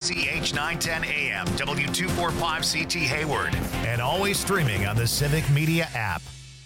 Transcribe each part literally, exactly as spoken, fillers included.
C H nine ten A M, W two forty-five C T Hayward, and always streaming on the Civic Media app.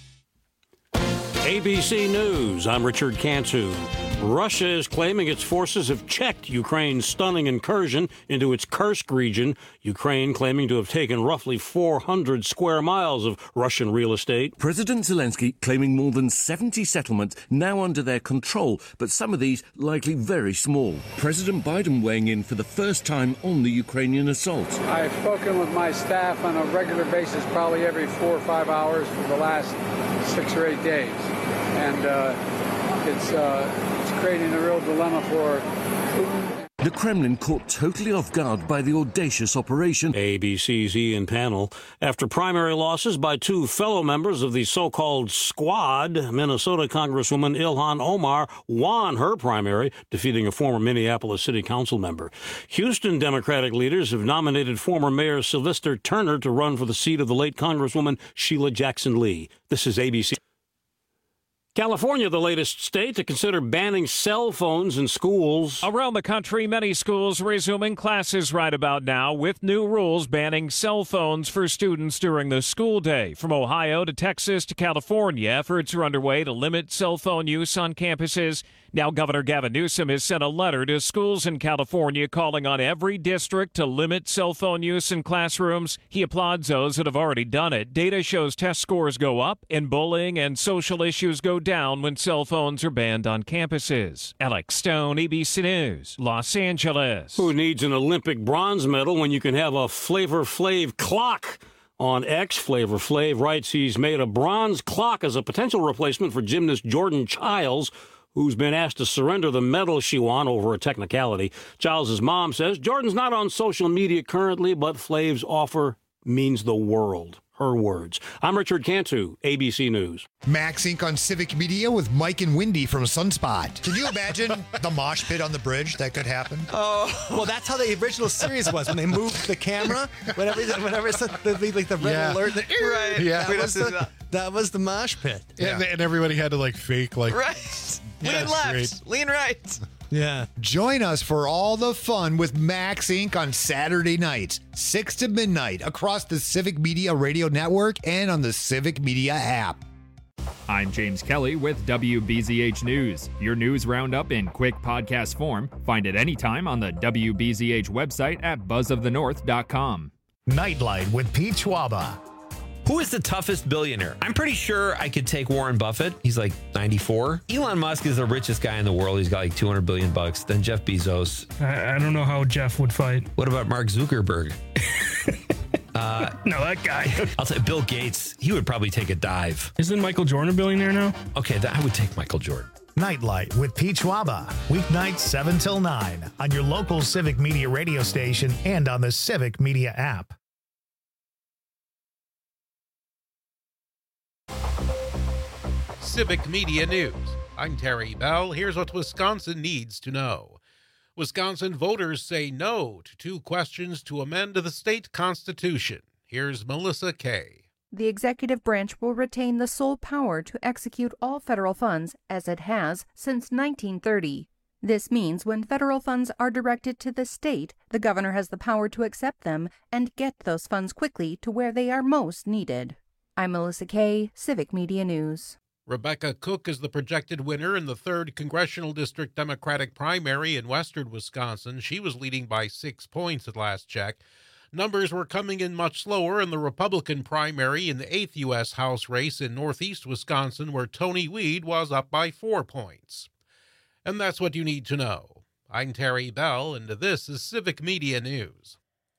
A B C News, I'm Richard Cantu. Russia is claiming its forces have checked Ukraine's stunning incursion into its Kursk region, Ukraine claiming to have taken roughly four hundred square miles of Russian real estate. President Zelensky claiming more than seventy settlements now under their control, but some of these likely very small. President Biden weighing in for the first time on the Ukrainian assault. I've spoken with my staff on a regular basis, probably every four or five hours for the last six or eight days. And uh, it's, uh, it's creating a real dilemma for Putin. The Kremlin caught totally off guard by the audacious operation. A B C's Ian Pannell. After primary losses by two fellow members of the so-called Squad, Minnesota Congresswoman Ilhan Omar won her primary, defeating a former Minneapolis City Council member. Houston Democratic leaders have nominated former Mayor Sylvester Turner to run for the seat of the late Congresswoman Sheila Jackson Lee. This is A B C. California, the latest state to consider banning cell phones in schools. Around the country, many schools resuming classes right about now with new rules banning cell phones for students during the school day. From Ohio to Texas to California, efforts are underway to limit cell phone use on campuses. Now, Governor Gavin Newsom has sent a letter to schools in California calling on every district to limit cell phone use in classrooms. He applauds those that have already done it. Data shows test scores go up and bullying and social issues go down when cell phones are banned on campuses. Alex Stone, A B C News, Los Angeles. Who needs an Olympic bronze medal when you can have a Flavor Flav clock? On X, Flavor Flav writes he's made a bronze clock as a potential replacement for gymnast Jordan Childs, who's been asked to surrender the medal she won over a technicality. Childs' mom says Jordan's not on social media currently, but Flav's offer means the world. Her words. I'm Richard Cantu, A B C News. Max Incorporated on Civic Media with Mike and Wendy from Sunspot. Can you imagine the mosh pit on the bridge that could happen? Oh, well, that's how the original series was when they moved the camera. Whenever, whenever it's the, the, like the red Yeah. alert, the, Right. That, We was don't do the, that. that was the mosh pit. Yeah. And, and everybody had to like fake like Right. Yeah, Lean left. great. Lean right. Yeah. Join us for all the fun with Max Incorporated on Saturday nights, six to midnight, across the Civic Media Radio Network and on the Civic Media app. I'm James Kelly with W B Z H News. Your news roundup in quick podcast form. Find it anytime on the W B Z H website at buzz of the north dot com. Nightlight with Pete Schwaba. Who is the toughest billionaire? I'm pretty sure I could take Warren Buffett. He's like ninety-four. Elon Musk is the richest guy in the world. He's got like two hundred billion bucks. Then Jeff Bezos. I, I don't know how Jeff would fight. What about Mark Zuckerberg? uh, no, that guy. I'll say Bill Gates. He would probably take a dive. Isn't Michael Jordan a billionaire now? Okay, that, I would take Michael Jordan. Nightlight with Pete Schwaba. Weeknights seven till nine on your local Civic Media radio station and on the Civic Media app. Civic Media News. I'm Terry Bell. Here's what Wisconsin needs to know. Wisconsin voters say no to two questions to amend the state constitution. Here's Melissa Kay. The executive branch will retain the sole power to execute all federal funds, as it has since nineteen thirty. This means when federal funds are directed to the state, the governor has the power to accept them and get those funds quickly to where they are most needed. I'm Melissa Kay, Civic Media News. Rebecca Cook is the projected winner in the third Congressional District Democratic primary in western Wisconsin. She was leading by six points at last check. Numbers were coming in much slower in the Republican primary in the eighth U S House race in northeast Wisconsin, where Tony Weed was up by four points. And that's what you need to know. I'm Terry Bell, and this is Civic Media News.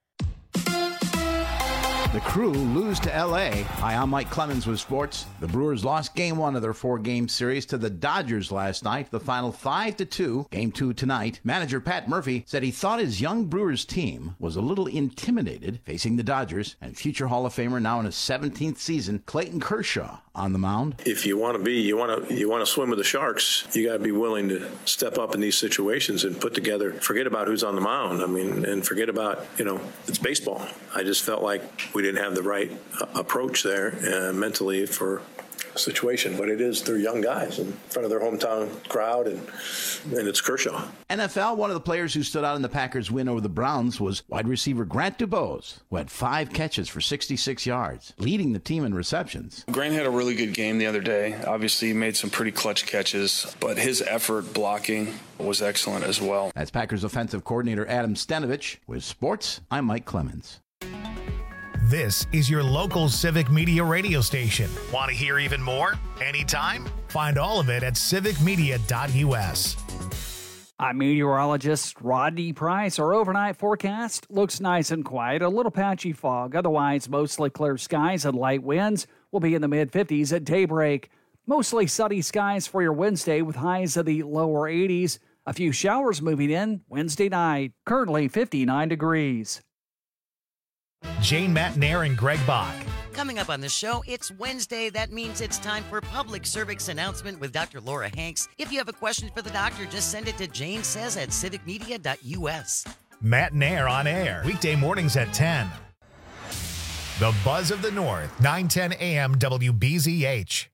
The Crew lose to L A. Hi, I'm Mike Clemens with sports. The Brewers lost game one of their four-game series to the Dodgers last night. The final five to two. Game two tonight. Manager Pat Murphy said he thought his young Brewers team was a little intimidated facing the Dodgers, and future Hall of Famer now in his seventeenth season, Clayton Kershaw, on the mound. If you want to be, you want to, you want to swim with the sharks, you got to be willing to step up in these situations and put together, forget about who's on the mound. I mean, and forget about, you know, it's baseball. I just felt like we didn't have the right uh, approach there uh, mentally for situation. But it is, they're young guys in front of their hometown crowd, and and it's Kershaw. N F L, one of the players who stood out in the Packers' win over the Browns was wide receiver Grant DuBose, who had five catches for sixty-six yards, leading the team in receptions. Grant had a really good game the other day. Obviously, he made some pretty clutch catches, but his effort blocking was excellent as well. That's Packers offensive coordinator Adam Stenavich. With sports, I'm Mike Clemens. This is your local Civic Media radio station. Want to hear even more? Anytime? Find all of it at civic media dot u s. I'm meteorologist Rodney Price. Our overnight forecast looks nice and quiet. A little patchy fog. Otherwise, mostly clear skies and light winds will be in the mid fifties at daybreak. Mostly sunny skies for your Wednesday with highs of the lower eighties. A few showers moving in Wednesday night. Currently fifty-nine degrees. Jane Matnair and Greg Bach. Coming up on the show, it's Wednesday. That means it's time for Public Service Announcement with Doctor Laura Hanks. If you have a question for the doctor, just send it to Jane Says at civic media dot u s. Matnair on air, weekday mornings at ten. The Buzz of the North, nine ten a m W B Z H.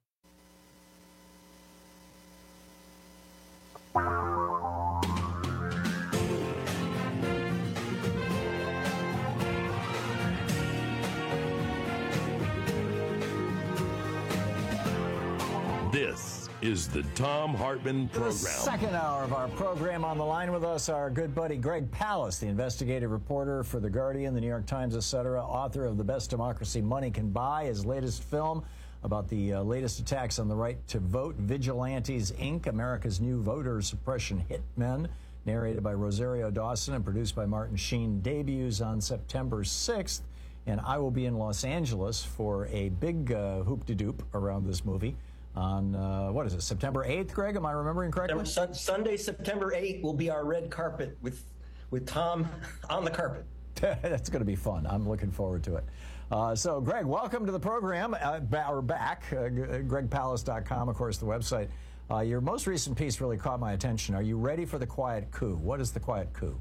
This is the Thom Hartmann Program. The second hour of our program. On the line with us, our good buddy Greg Palast, the investigative reporter for The Guardian, The New York Times, et cetera, author of The Best Democracy Money Can Buy, his latest film about the uh, latest attacks on the right to vote, Vigilantes, Incorporated, America's New Voter Suppression Hitmen, narrated by Rosario Dawson and produced by Martin Sheen, debuts on September sixth. And I will be in Los Angeles for a big uh, hoop-de-doop around this movie on, uh, what is it, September eighth, Greg? Am I remembering correctly? Sun- Sunday, September eighth will be our red carpet with, with Tom on the carpet. That's going to be fun. I'm looking forward to it. Uh, so, Greg, welcome to the program. Uh, we're back. Uh, greg palast dot com, of course, the website. Uh, your most recent piece really caught my attention. Are you ready for the quiet coup? What is the quiet coup?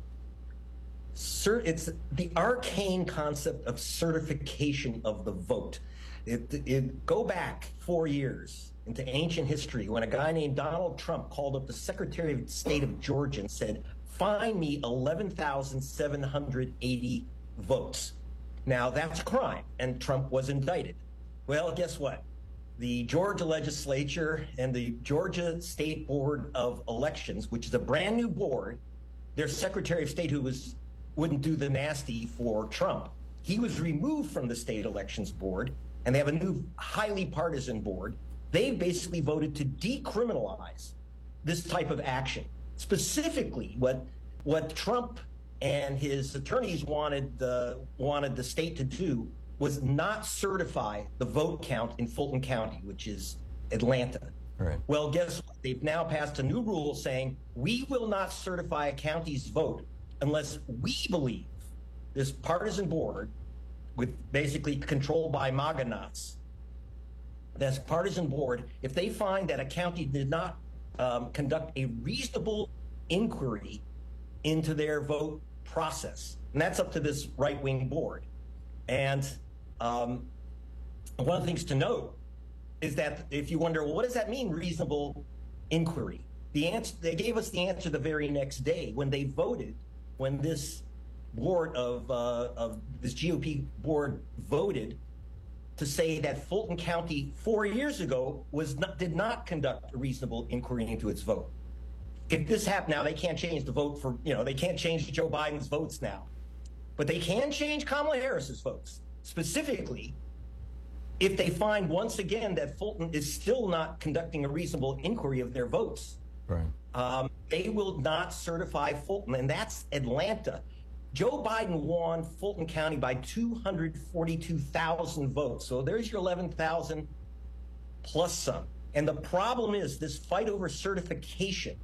Sir, it's the arcane concept of certification of the vote. It, it, go back four years into ancient history when a guy named Donald Trump called up the Secretary of State of Georgia and said, find me eleven thousand seven hundred eighty votes. Now, that's a crime, and Trump was indicted. Well, guess what? The Georgia legislature and the Georgia State Board of Elections, which is a brand new board, their Secretary of State who was wouldn't do the nasty for Trump, he was removed from the state elections board, and they have a new highly partisan board. They basically voted to decriminalize this type of action. Specifically, what what Trump and his attorneys wanted the wanted the state to do was not certify the vote count in Fulton County, which is Atlanta. Right. Well, guess what? They've now passed a new rule saying we will not certify a county's vote unless we believe this partisan board, with basically controlled by MAGA nuts, this partisan board, if they find that a county did not um, conduct a reasonable inquiry into their vote process, and that's up to this right-wing board. And um, one of the things to note is that if you wonder, well, what does that mean, reasonable inquiry? The answer, they gave us the answer the very next day when they voted, when this board of, uh, of this G O P board voted to say that Fulton County four years ago was not, did not conduct a reasonable inquiry into its vote. If this happened now, they can't change the vote for, you know, they can't change Joe Biden's votes now, but they can change Kamala Harris's votes. Specifically, if they find once again that Fulton is still not conducting a reasonable inquiry of their votes, right. um, they will not certify Fulton, and that's Atlanta. Joe Biden won Fulton County by two hundred forty-two thousand votes. So there's your eleven thousand plus some. And the problem is this fight over certification.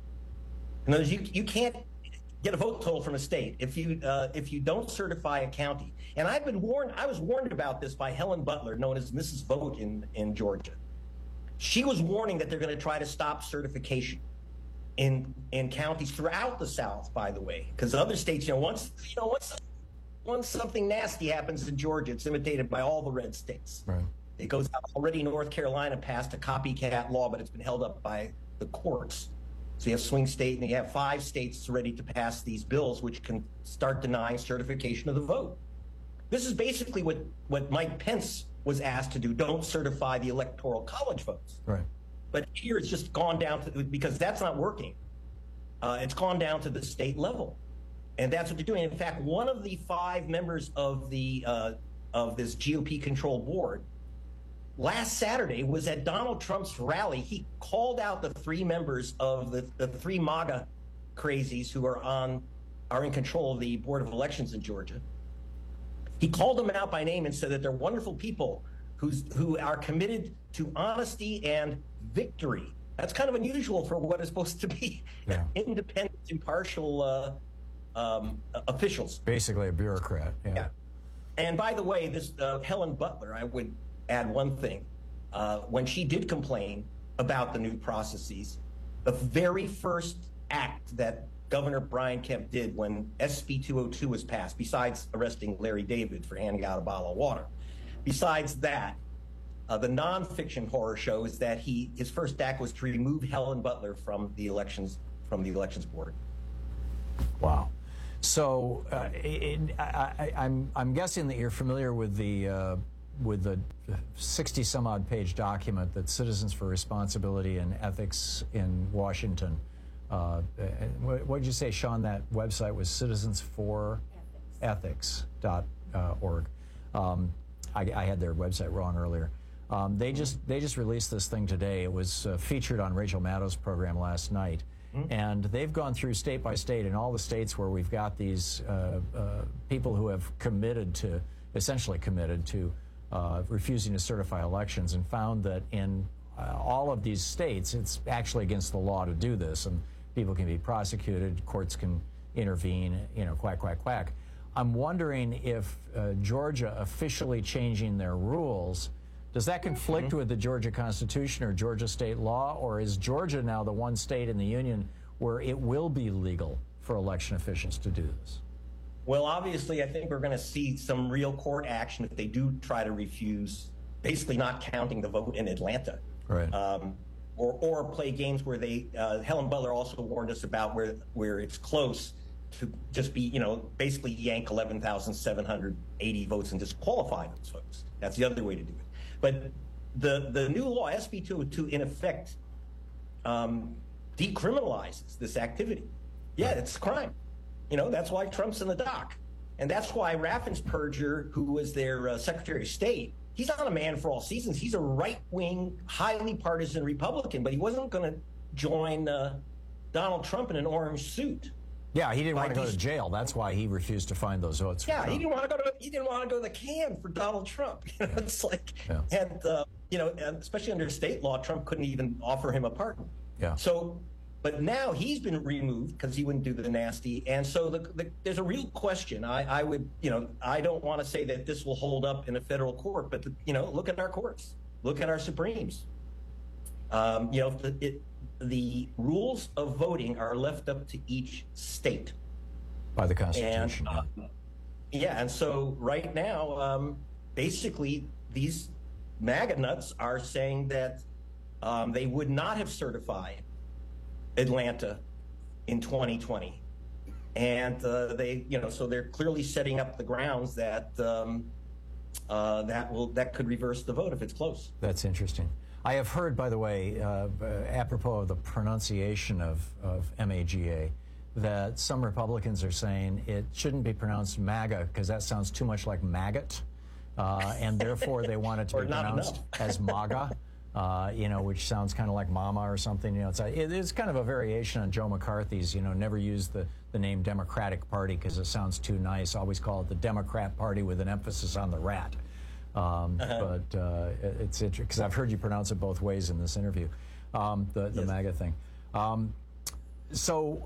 In other words, you, you can't get a vote total from a state if you uh, if you don't certify a county. And I've been warned, I was warned about this by Helen Butler, known as Missus Vote in, in Georgia. She was warning that they're going to try to stop certification in in counties throughout the South, by the way, because other states, you know, once you know once once something nasty happens in Georgia, it's imitated by all the red states. Right. It goes out. Already North Carolina passed a copycat law, but it's been held up by the courts. So you have swing state, and you have five states ready to pass these bills, which can start denying certification of the vote. This is basically what, what Mike Pence was asked to do. Don't certify the Electoral College votes. Right. But here it's just gone down to, because that's not working. Uh, it's gone down to the state level. And that's what they're doing. In fact, one of the five members of the uh, of this G O P-controlled board last Saturday was at Donald Trump's rally. He called out the three members of the, the three MAGA crazies who are on are in control of the Board of Elections in Georgia. He called them out by name and said that they're wonderful people who's, who are committed to honesty and victory. That's kind of unusual for what is supposed to be yeah. independent, impartial uh, um, officials. Basically a bureaucrat. Yeah. yeah. And by the way, this uh, Helen Butler, I would add one thing. Uh, when she did complain about the new processes, the very first act that Governor Brian Kemp did when S B two oh two was passed, besides arresting Larry David for handing out a bottle of water, besides that, uh, the nonfiction horror shows that he his first act was to remove Helen Butler from the elections from the elections board. Wow. So uh, it, I, I, I'm I'm guessing that you're familiar with the uh, with the sixty some odd page document that Citizens for Responsibility and Ethics in Washington. Uh, what did you say, Sean? That website was citizens for ethics dot org. Um, I, I had their website wrong earlier. Um, they just they just released this thing today. It was uh, featured on Rachel Maddow's program last night. And they've gone through state by state in all the states where we've got these uh, uh, people who have committed to, essentially committed to uh, refusing to certify elections, and found that in uh, all of these states, it's actually against the law to do this, and people can be prosecuted, courts can intervene, you know, quack, quack, quack. I'm wondering if uh, Georgia officially changing their rules, does that conflict mm-hmm. with the Georgia Constitution or Georgia state law, or is Georgia now the one state in the union where it will be legal for election officials to do this? Well, obviously, I think we're going to see some real court action if they do try to refuse, basically not counting the vote in Atlanta. Right. Um, or, or play games where they, uh, Helen Butler also warned us about where, where it's close to just be, you know, basically yank eleven thousand seven hundred eighty votes and disqualify those folks. That's the other way to do it. But the, the new law, S B two oh two, in effect, um, decriminalizes this activity. Yeah, it's a crime. You know, that's why Trump's in the dock. And that's why Raffensperger, who was their uh, Secretary of State, he's not a man for all seasons. He's a right-wing, highly partisan Republican, but he wasn't going to join uh, Donald Trump in an orange suit. Yeah, he didn't want to go to jail. That's why he refused to find those votes. For yeah, Trump. he didn't want to go to he didn't want to go to the can for Donald Trump. You know, it's like, yeah. and uh, you know, and especially under state law, Trump couldn't even offer him a pardon. Yeah. So, but now he's been removed because he wouldn't do the nasty, and so the, the, there's a real question. I, I would, you know, I don't want to say that this will hold up in a federal court, but the, you know, look at our courts, look at our Supremes. Um, you know, the, it, the rules of voting are left up to each state. By the Constitution. And, uh, yeah, and so right now, um, basically, these MAGA nuts are saying that um, they would not have certified Atlanta in twenty twenty. And uh, they, you know, so they're clearly setting up the grounds that um, uh, that will that could reverse the vote if it's close. That's interesting. I have heard, by the way, uh, apropos of the pronunciation of, of M A G A, that some Republicans are saying it shouldn't be pronounced MAGA because that sounds too much like maggot, uh, and therefore they want it to be pronounced as MAGA, uh, you know, which sounds kind of like mama or something. You know, it's, a, it, it's kind of a variation on Joe McCarthy's, you know, never use the, the name Democratic Party because it sounds too nice. Always call it the Democrat Party with an emphasis on the rat. Um, uh-huh. But uh, it's interesting because I've heard you pronounce it both ways in this interview, um, the, the yes. MAGA thing. Um, So,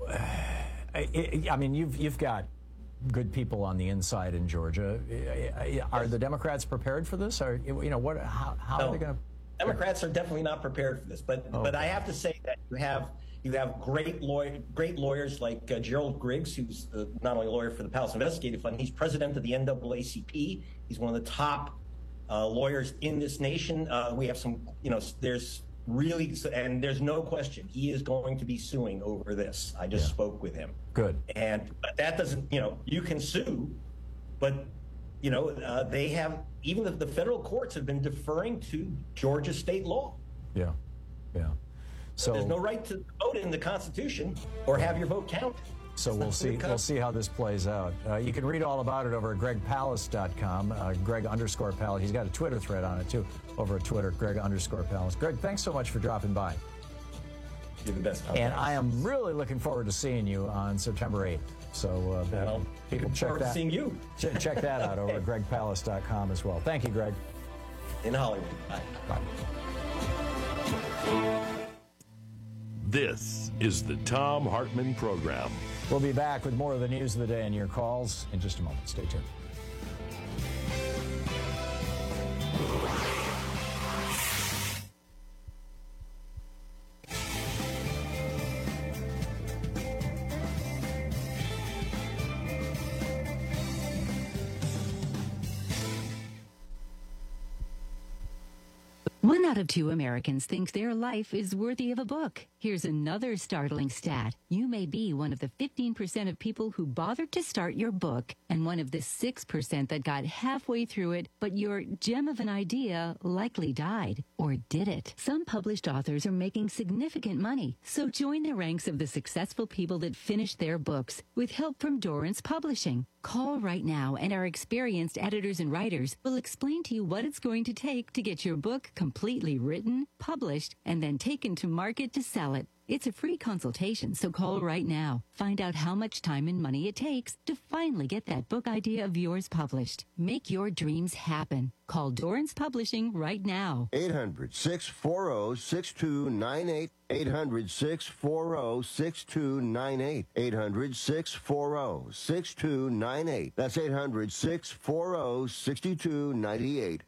I, I mean, you've you've got good people on the inside in Georgia. Are the Democrats prepared for this? Or you know what? How, how no, are they going to? Democrats are definitely not prepared for this. But okay. but I have to say that you have you have great lawyer great lawyers like uh, Gerald Griggs, who's uh, not only a lawyer for the Palace Investigative Fund, he's president of the N double A C P. He's one of the top uh, lawyers in this nation. Uh, we have some, you know, there's really, and there's no question he is going to be suing over this. I just yeah. spoke with him. Good. And that doesn't, you know, you can sue, but, you know, uh, they have, even the, the federal courts have been deferring to Georgia state law. Yeah, yeah. So there's no right to vote in the Constitution or have your vote counted. So we'll see. We'll see how this plays out. Uh, you can read all about it over at greg palast dot com. Uh, Greg underscore Palast. He's got a Twitter thread on it too. Over at Twitter, Greg underscore Palast. Greg, thanks so much for dropping by. You're the best. And I am really looking forward to seeing you on September eighth. So uh, well, people check that. Seeing you. Ch- check that out over at greg palast dot com as well. Thank you, Greg. In Hollywood. Bye. Bye. This is the Thom Hartmann Program. We'll be back with more of the news of the day and your calls in just a moment. Stay tuned. One out of two Americans think their life is worthy of a book. Here's another startling stat. You may be one of the fifteen percent of people who bothered to start your book and one of the six percent that got halfway through it, but your gem of an idea likely died. Or did it? Some published authors are making significant money, so join the ranks of the successful people that finished their books with help from Dorrance Publishing. Call right now and our experienced editors and writers will explain to you what it's going to take to get your book completely written, published, and then taken to market to sell it. It's a free consultation, so call right now. Find out how much time and money it takes to finally get that book idea of yours published. Make your dreams happen. Call Dorrance Publishing right now. eight hundred, six four zero, six two nine eight. eight hundred, six four zero, six two nine eight. eight hundred, six four zero, six two nine eight. That's eight hundred, six four zero, six two nine eight.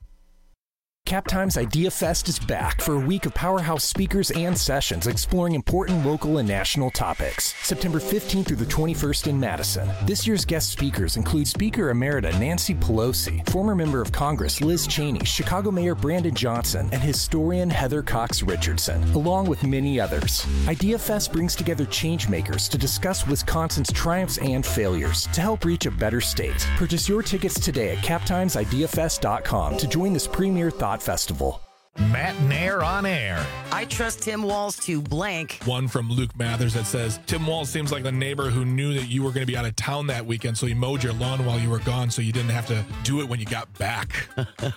CapTime's Idea Fest is back for a week of powerhouse speakers and sessions exploring important local and national topics. September fifteenth through the twenty-first in Madison. This year's guest speakers include Speaker Emerita Nancy Pelosi, former member of Congress Liz Cheney, Chicago Mayor Brandon Johnson, and historian Heather Cox Richardson, along with many others. Idea Fest brings together change makers to discuss Wisconsin's triumphs and failures to help reach a better state. Purchase your tickets today at cap times idea fest dot com to join this premier thought festival. Matt Nair on air. I trust Tim Walz to blank. One from Luke Mathers that says, Tim Walz seems like the neighbor who knew that you were going to be out of town that weekend, so he mowed your lawn while you were gone so you didn't have to do it when you got back.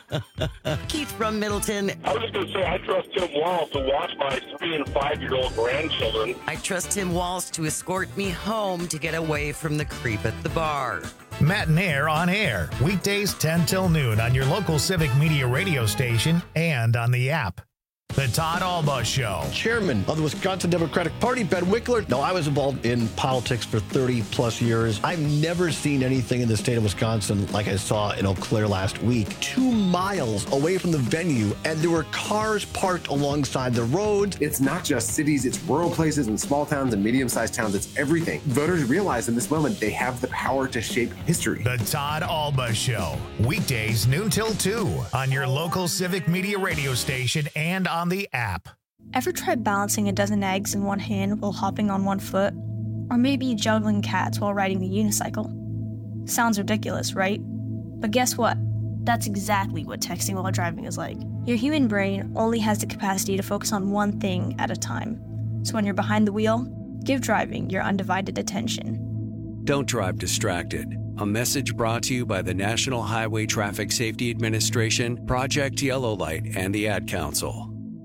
Keith from Middleton. I was just going to say, I trust Tim Walz to watch my three and five-year-old grandchildren. I trust Tim Walz to escort me home to get away from the creep at the bar. Matt Nair on air, weekdays ten till noon on your local Civic Media radio station and on the app. The Todd Alba Show. Chairman of the Wisconsin Democratic Party, Ben Wickler. Now, I was involved in politics for thirty plus years. I've never seen anything in the state of Wisconsin like I saw in Eau Claire last week. Two miles away from the venue, and there were cars parked alongside the roads. It's not just cities, it's rural places and small towns and medium-sized towns. It's everything. Voters realize in this moment they have the power to shape history. The Todd Alba Show. Weekdays noon till two on your local Civic Media radio station and on the app. Ever tried balancing a dozen eggs in one hand while hopping on one foot? Or maybe juggling cats while riding the unicycle? Sounds ridiculous, right? But guess what? That's exactly what texting while driving is like. Your human brain only has the capacity to focus on one thing at a time. So when you're behind the wheel, give driving your undivided attention. Don't drive distracted. A message brought to you by the National Highway Traffic Safety Administration, Project Yellow Light, and the Ad Council.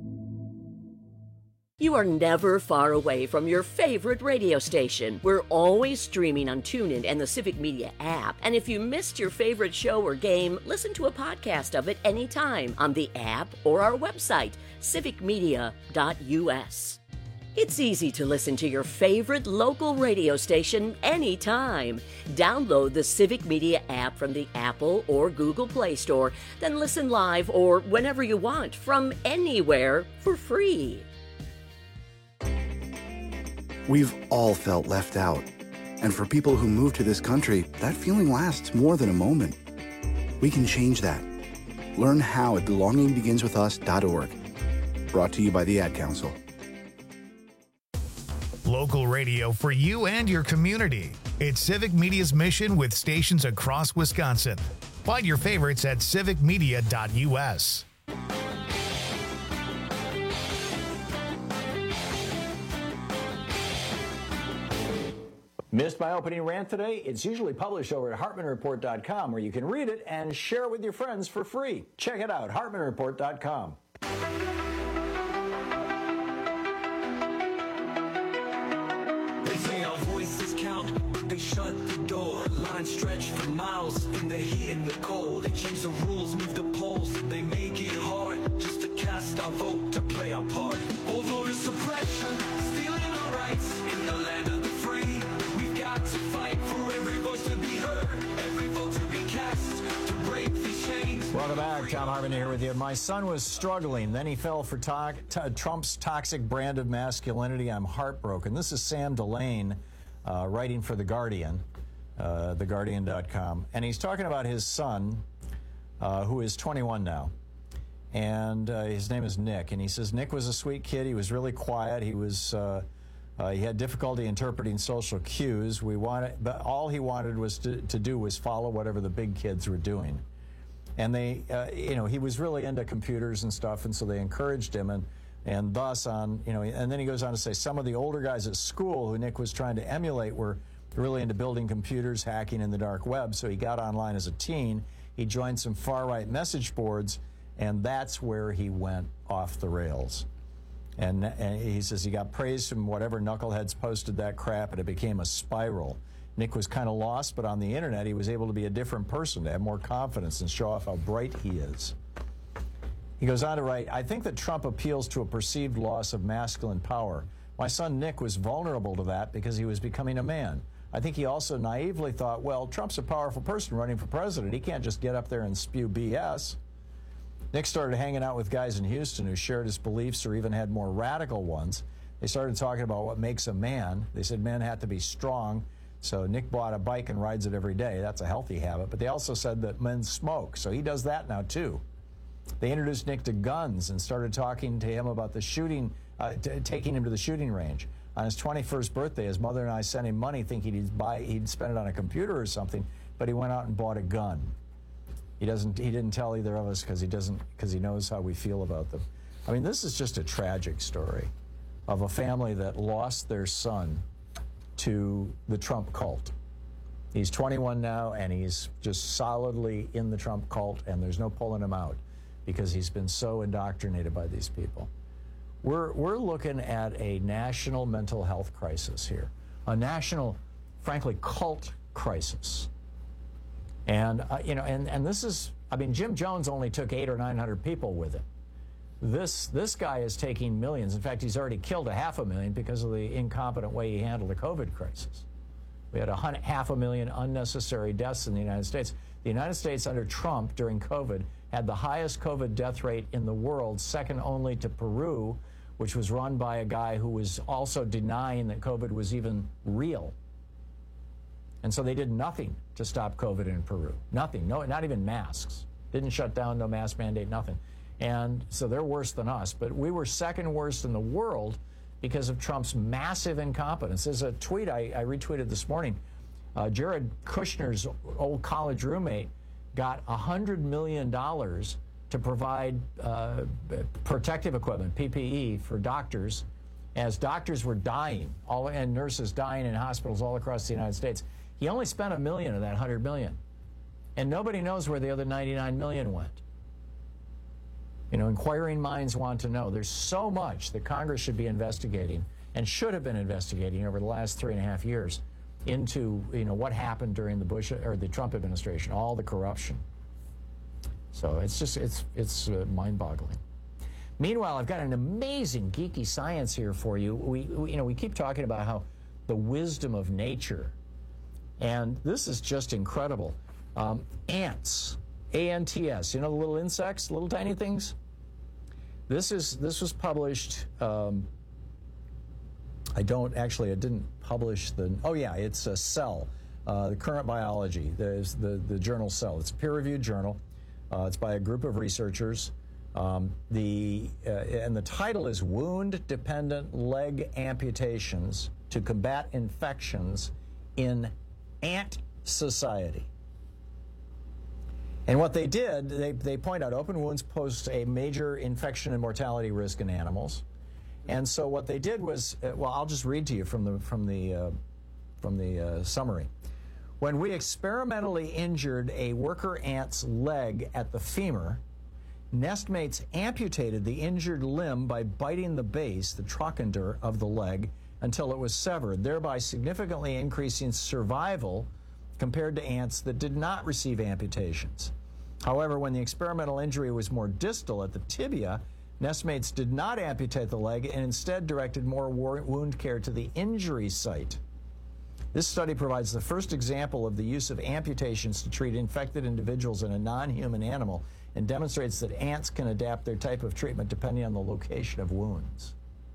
You are never far away from your favorite radio station. We're always streaming on TuneIn and the Civic Media app. And if you missed your favorite show or game, listen to a podcast of it anytime on the app or our website, civic media dot u s. It's easy to listen to your favorite local radio station anytime. Download the Civic Media app from the Apple or Google Play Store, then listen live or whenever you want from anywhere for free. We've all felt left out. And for people who move to this country, that feeling lasts more than a moment. We can change that. Learn how at belonging begins with us dot org. Brought to you by the Ad Council. Local radio for you and your community. It's Civic Media's mission with stations across Wisconsin. Find your favorites at civic media dot U S. Missed my opening rant today? It's usually published over at hartman report dot com, where you can read it and share it with your friends for free. Check it out, hartman report dot com. They say our voices count, but they shut the door. Lines stretch for miles in the heat and the cold. They change the rules, move the polls. They make it hard just to cast our vote, to play our part. All voter suppression, stealing our rights in the land of the free. We've got to fight for every voice to be heard, every vote to be cast, to break these chains. Welcome back. Tom Hartman here with you. My son was struggling. Then he fell for to- to- Trump's toxic brand of masculinity. I'm heartbroken. This is Sam Delane uh, writing for The Guardian, uh, the guardian dot com. And he's talking about his son, uh, who is twenty-one now. And uh, his name is Nick. And he says Nick was a sweet kid. He was really quiet. He was... Uh, Uh, he had difficulty interpreting social cues. We wanted, but all he wanted was to, to do was follow whatever the big kids were doing. And they, uh, you know, he was really into computers and stuff, and so they encouraged him. And and thus on, you know, and then he goes on to say some of the older guys at school who Nick was trying to emulate were really into building computers, hacking in the dark web. So he got online as a teen. He joined some far-right message boards, and that's where he went off the rails. And, and he says he got praise from whatever knuckleheads posted that crap, and it became a spiral. Nick was kind of lost, but on the internet, he was able to be a different person, to have more confidence and show off how bright he is. He goes on to write, I think that Trump appeals to a perceived loss of masculine power. My son Nick was vulnerable to that because he was becoming a man. I think he also naively thought, well, Trump's a powerful person running for president. He can't just get up there and spew B S. Nick started hanging out with guys in Houston who shared his beliefs or even had more radical ones. They started talking about what makes a man. They said men had to be strong. So Nick bought a bike and rides it every day. That's a healthy habit. But they also said that men smoke. So he does that now, too. They introduced Nick to guns and started talking to him about the shooting, uh, t- taking him to the shooting range. On his twenty-first birthday, his mother and I sent him money thinking he'd buy, he'd spend it on a computer or something, but he went out and bought a gun. He doesn't. He didn't tell either of us because he doesn't. Because he knows how we feel about them. I mean, this is just a tragic story of a family that lost their son to the Trump cult. He's twenty-one now, and he's just solidly in the Trump cult, and there's no pulling him out because he's been so indoctrinated by these people. We're we're looking at a national mental health crisis here, a national, frankly, cult crisis. And, uh, you know, and, and this is, I mean, Jim Jones only took eight or nine hundred people with him. This, this guy is taking millions. In fact, he's already killed a half a million because of the incompetent way he handled the COVID crisis. We had a hundred, half a million unnecessary deaths in the United States. The United States under Trump during COVID had the highest COVID death rate in the world, second only to Peru, which was run by a guy who was also denying that COVID was even real. And so they did nothing to stop COVID in Peru. Nothing. No, not even masks. Didn't shut down, no mask mandate, nothing. And so they're worse than us. But we were second worst in the world because of Trump's massive incompetence. There's a tweet I, I retweeted this morning. Uh, Jared Kushner's old college roommate got one hundred million dollars to provide uh, protective equipment, P P E, for doctors, as doctors were dying, all and nurses dying in hospitals all across the United States. He only spent a million of that one hundred million. And nobody knows where the other ninety-nine million went. You know, inquiring minds want to know. There's so much that Congress should be investigating and should have been investigating over the last three and a half years into, you know, what happened during the Bush or the Trump administration, all the corruption. So it's just, it's, it's uh, mind-boggling. Meanwhile, I've got an amazing geeky science here for you. We, we, you know, we keep talking about how the wisdom of nature. And this is just incredible. Um, ants, A N T S, you know the little insects, little tiny things? This is this was published, um, I don't, actually, I didn't publish the, oh yeah, it's a Cell, uh, the Current Biology, the, the, the journal Cell. It's a peer-reviewed journal. Uh, Uh, it's by a group of researchers. Um, the uh, and the title is Wound-Dependent Leg Amputations to Combat Infections in Ant Society. And what they did, they, they point out open wounds pose a major infection and mortality risk in animals. And so what they did was, uh, well, I'll just read to you from the, from the, uh, from the uh, summary. When we experimentally injured a worker ant's leg at the femur, nestmates amputated the injured limb by biting the base, the trochanter, of the leg until it was severed, thereby significantly increasing survival compared to ants that did not receive amputations. However, when the experimental injury was more distal at the tibia, nestmates did not amputate the leg and instead directed more wound care to the injury site. This study provides the first example of the use of amputations to treat infected individuals in a non-human animal and demonstrates that ants can adapt their type of treatment depending on the location of wounds.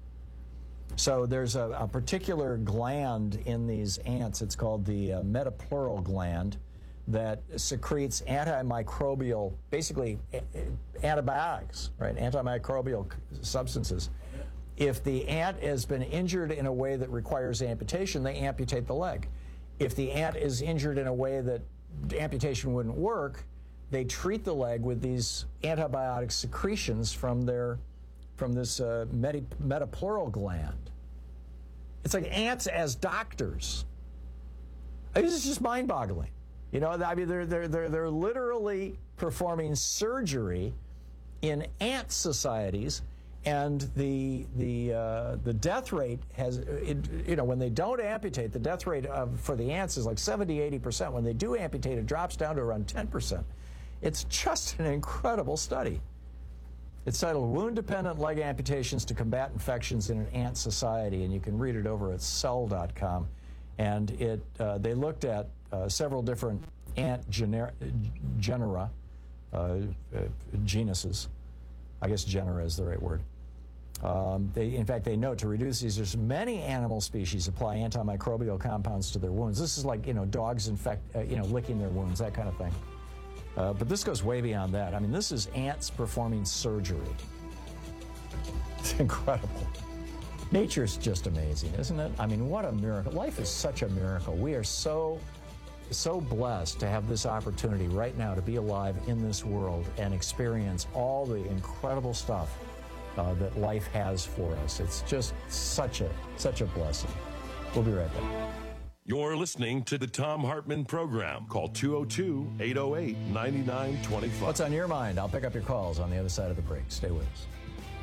So there's a, a particular gland in these ants, it's called the uh, metapleural gland, that secretes antimicrobial, basically antibiotics, right, antimicrobial substances. If the ant has been injured in a way that requires amputation, they amputate the leg. If the ant is injured in a way that amputation wouldn't work, they treat the leg with these antibiotic secretions from their, from this uh, meta, metapleural gland. It's like ants as doctors. I mean, this is just mind-boggling. You know, I mean, they're they're they're they're literally performing surgery in ant societies, and the the uh, the death rate has, it, you know, when they don't amputate, the death rate of, for the ants is like seventy, eighty percent. When they do amputate, it drops down to around ten percent. It's just an incredible study. It's titled Wound-Dependent Leg Amputations to Combat Infections in an Ant Society, and you can read it over at cell dot com. And it uh, they looked at uh, several different ant gener genera, uh, uh, genuses. I guess genera is the right word. Um, they, in fact, they note to reduce these, there's many animal species apply antimicrobial compounds to their wounds. This is like, you know, dogs infect, uh, you know, licking their wounds, that kind of thing. Uh, but this goes way beyond that. I mean, this is ants performing surgery. It's incredible. Nature's just amazing, isn't it? I mean, what a miracle. Life is such a miracle. We are so, so blessed to have this opportunity right now to be alive in this world and experience all the incredible stuff uh, that life has for us. It's just such a, such a blessing. We'll be right back. You're listening to the Thom Hartmann Program. Call two oh two, eight oh eight, nine nine two five. What's on your mind? I'll pick up your calls on the other side of the break. Stay with us.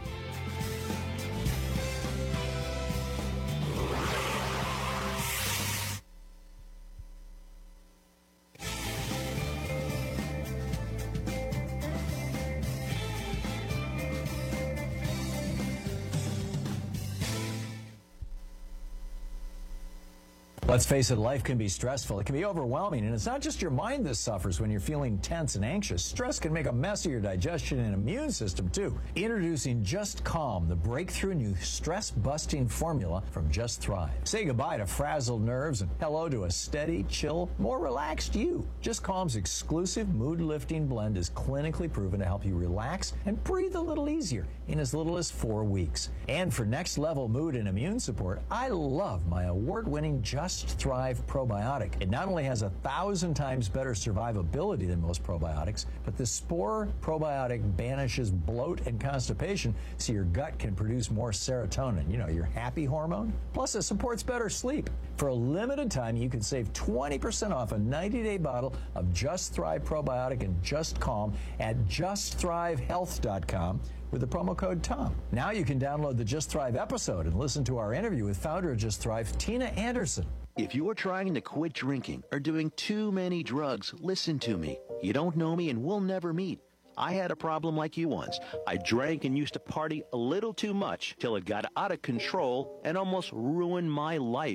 Let's face it, life can be stressful. It can be overwhelming, and it's not just your mind that suffers when you're feeling tense and anxious. Stress can make a mess of your digestion and immune system, too. Introducing Just Calm, the breakthrough new stress-busting formula from Just Thrive. Say goodbye to frazzled nerves and hello to a steady, chill, more relaxed you. Just Calm's exclusive mood-lifting blend is clinically proven to help you relax and breathe a little easier in as little as four weeks. And for next-level mood and immune support, I love my award-winning Just Thrive probiotic. It not only has a thousand times better survivability than most probiotics, but the Spore probiotic banishes bloat and constipation so your gut can produce more serotonin, you know, your happy hormone. Plus, it supports better sleep. For a limited time, you can save twenty percent off a ninety day bottle of Just Thrive probiotic and Just Calm at just thrive health dot com. with the promo code TOM. Now you can download the Just Thrive episode and listen to our interview with founder of Just Thrive, Tina Anderson. If you're trying to quit drinking or doing too many drugs, listen to me. You don't know me and we'll never meet. I had a problem like you once. I drank and used to party a little too much till it got out of control and almost ruined my life.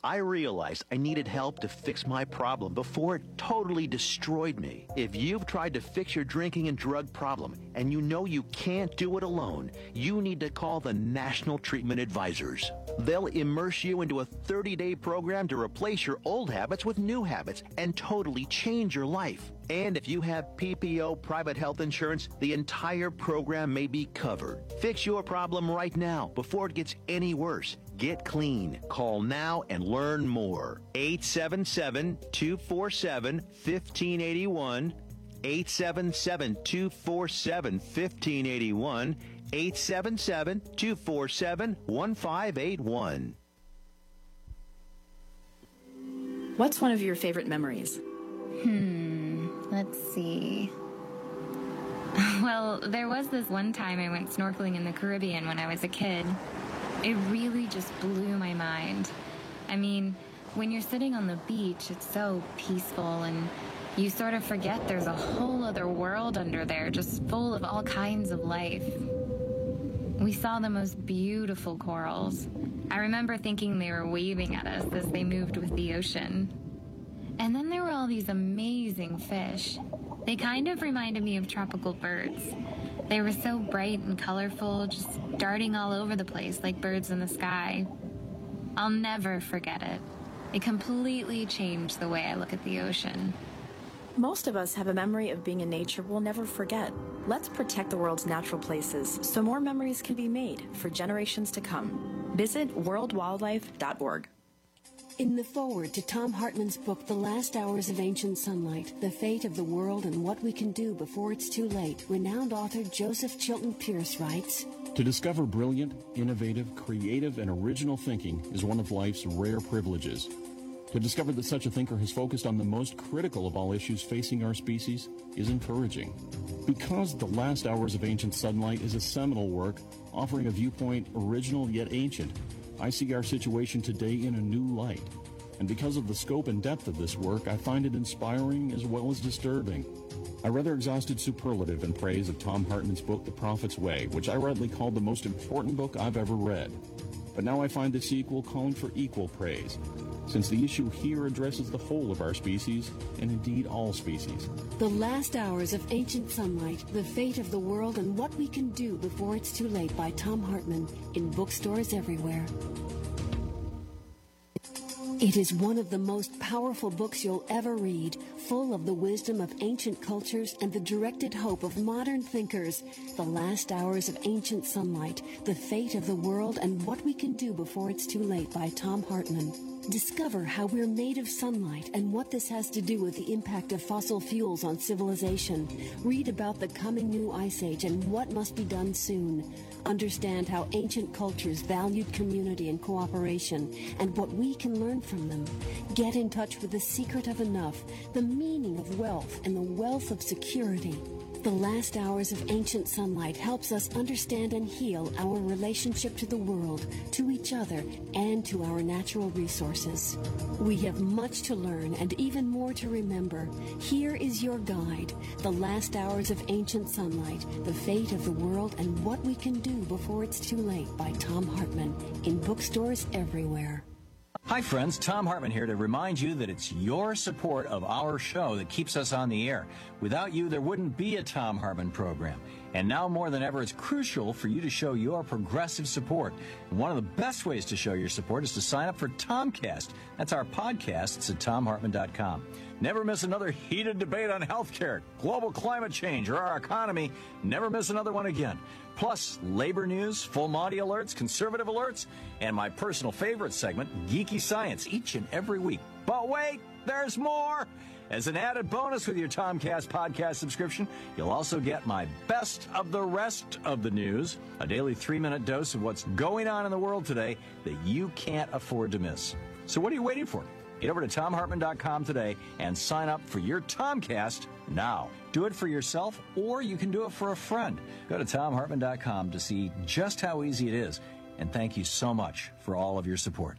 I realized I needed help to fix my problem before it totally destroyed me. If you've tried to fix your drinking and drug problem and you know you can't do it alone, you need to call the National Treatment Advisors. They'll immerse you into a thirty-day program to replace your old habits with new habits and totally change your life. And if you have P P O private health insurance, the entire program may be covered. Fix your problem right now before it gets any worse. Get clean. Call now and learn more. eight seven seven, two four seven, one five eight one. eight seven seven, two four seven, one five eight one. eight seven seven, two four seven, one five eight one. What's one of your favorite memories? Hmm, let's see. Well, there was this one time I went snorkeling in the Caribbean when I was a kid. It really just blew my mind. I mean, when you're sitting on the beach, it's so peaceful and you sort of forget there's a whole other world under there just full of all kinds of life. We saw the most beautiful corals. I remember thinking they were waving at us as they moved with the ocean. And then there were all these amazing fish. They kind of reminded me of tropical birds. They were so bright and colorful, just darting all over the place like birds in the sky. I'll never forget it. It completely changed the way I look at the ocean. Most of us have a memory of being in nature we'll never forget. Let's protect the world's natural places so more memories can be made for generations to come. Visit world wildlife dot org. In the foreword to Thom Hartmann's book, The Last Hours of Ancient Sunlight, The Fate of the World and What We Can Do Before It's Too Late, renowned author Joseph Chilton Pierce writes, To discover brilliant, innovative, creative, and original thinking is one of life's rare privileges. To discover that such a thinker has focused on the most critical of all issues facing our species is encouraging. Because The Last Hours of Ancient Sunlight is a seminal work offering a viewpoint original yet ancient, I see our situation today in a new light. And because of the scope and depth of this work, I find it inspiring as well as disturbing. I rather exhausted superlative in praise of Thom Hartmann's book, The Prophet's Way, which I rightly called the most important book I've ever read. But now I find the sequel calling for equal praise, since the issue here addresses the whole of our species, and indeed all species. The Last Hours of Ancient Sunlight, The Fate of the World and What We Can Do Before It's Too Late by Thom Hartmann, in bookstores everywhere. It is one of the most powerful books you'll ever read, full of the wisdom of ancient cultures and the directed hope of modern thinkers. The Last Hours of Ancient Sunlight, The Fate of the World and What We Can Do Before It's Too Late by Thom Hartmann. Discover how we're made of sunlight and what this has to do with the impact of fossil fuels on civilization. Read about the coming new ice age and what must be done soon. Understand how ancient cultures valued community and cooperation and what we can learn from them. Get in touch with the secret of enough, the meaning of wealth, and the wealth of security. The Last Hours of Ancient Sunlight helps us understand and heal our relationship to the world, to each other, and to our natural resources. We have much to learn and even more to remember. Here is your guide, The Last Hours of Ancient Sunlight, The Fate of the World and What We Can Do Before It's Too Late by Thom Hartmann, in bookstores everywhere. Hi friends, Thom Hartmann here to remind you that it's your support of our show that keeps us on the air. Without you, there wouldn't be a Thom Hartmann program. And now more than ever, it's crucial for you to show your progressive support. And one of the best ways to show your support is to sign up for Tomcast. That's our podcast. It's at tom hartmann dot com. Never miss another heated debate on healthcare, global climate change, or our economy. Never miss another one again. Plus, labor news, full Monty alerts, conservative alerts, and my personal favorite segment, Geeky Science, each and every week. But wait, there's more! As an added bonus with your Tomcast podcast subscription, you'll also get my best of the rest of the news, a daily three-minute dose of what's going on in the world today that you can't afford to miss. So what are you waiting for? Get over to tom hartmann dot com today and sign up for your Tomcast now. Do it for yourself, or you can do it for a friend. Go to tom hartmann dot com to see just how easy it is. And thank you so much for all of your support.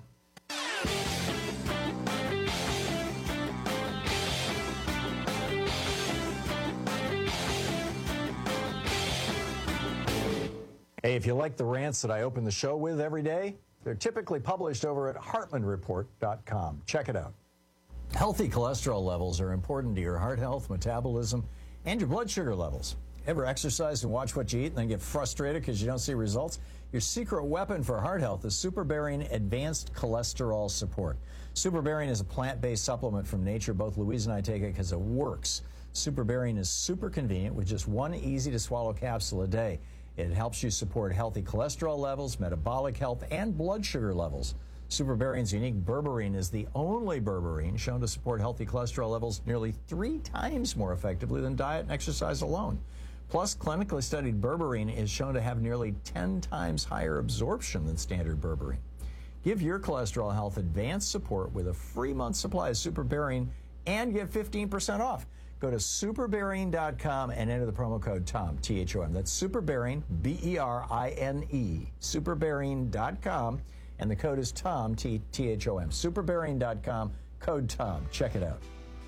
Hey, if you like the rants that I open the show with every day, They're typically published over at Heartland Report dot com. Check it out. Healthy cholesterol levels are important to your heart health, metabolism, and your blood sugar levels. Ever exercise and watch what you eat and then get frustrated because you don't see results? Your secret weapon for heart health is SuperBarian Advanced Cholesterol Support. SuperBarian is a plant-based supplement from nature. Both Louise and I take it because it works. SuperBarian is super convenient with just one easy-to-swallow capsule a day. It helps you support healthy cholesterol levels, metabolic health, and blood sugar levels. SuperBarian's unique berberine is the only berberine shown to support healthy cholesterol levels nearly three times more effectively than diet and exercise alone. Plus, clinically studied berberine is shown to have nearly ten times higher absorption than standard berberine. Give your cholesterol health advanced support with a free month supply of SuperBarian and get fifteen percent off. Go to SuperBarian dot com and enter the promo code TOM, T H O M. That's SuperBarian, B E R I N E, SuperBarian dot com, and the code is TOM, T H O M. SuperBarian dot com, code TOM. Check it out.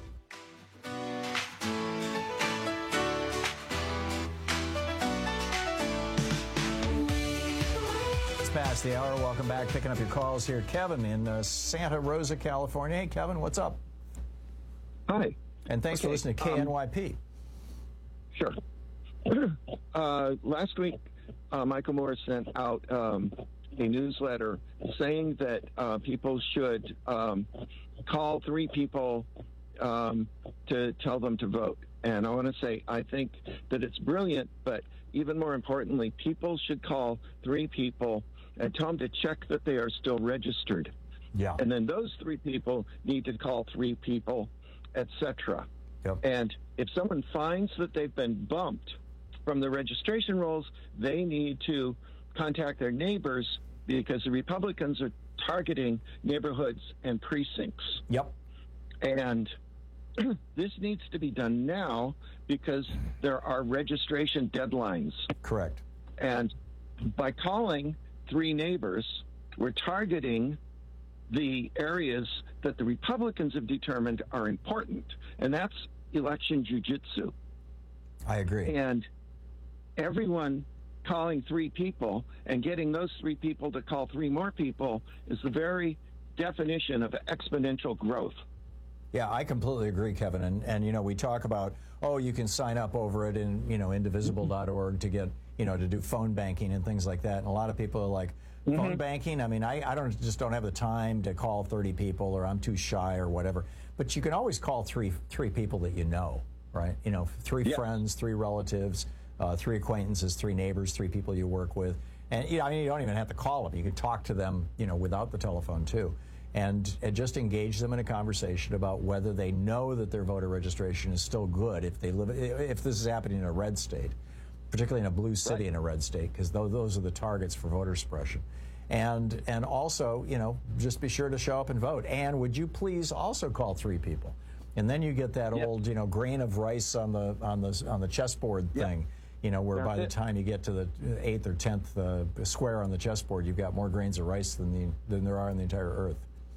Past the hour. Welcome back. Picking up your calls here. Kevin in uh, Santa Rosa, California. Hey, Kevin, what's up? Hi. And thanks okay. for listening to K N Y P. Um, sure. Uh, last week, uh, Michael Moore sent out um, a newsletter saying that uh, people should um, call three people um, to tell them to vote. And I want to say, I think that it's brilliant, but even more importantly, people should call three people and tell them to check that they are still registered. Yeah. And then those three people need to call three people, et cetera. Yep. And if someone finds that they've been bumped from the registration rolls, they need to contact their neighbors because the Republicans are targeting neighborhoods and precincts. Yep. And this needs to be done now because there are registration deadlines. Correct. And by calling three neighbors, we're targeting the areas that the Republicans have determined are important, and that's election jiu-jitsu. I agree. And everyone calling three people and getting those three people to call three more people is the very definition of exponential growth. Yeah, I completely agree, Kevin. And, and you know, we talk about, oh, you can sign up over it in, you know, indivisible dot org to get, you know, to do phone banking and things like that. And a lot of people are like, phone mm-hmm. banking? I mean, I, I don't just don't have the time to call thirty people, or I'm too shy or whatever. But you can always call three three people that you know, right? You know, three yeah. friends, three relatives, uh, three acquaintances, three neighbors, three people you work with. And, you know, I mean, you don't even have to call them. You can talk to them, you know, without the telephone, too. And, and just engage them in a conversation about whether they know that their voter registration is still good if they live, if this is happening in a red state, particularly in a blue city right. in a red state, because those, those are the targets for voter suppression. And and also, you know, just be sure to show up and vote. And would you please also call three people? And then you get that yep. old, you know, grain of rice on the on the on the chessboard yep. thing. You know, where That's by the it. time you get to the eighth or tenth uh, square on the chessboard, you've got more grains of rice than the than there are in the entire earth.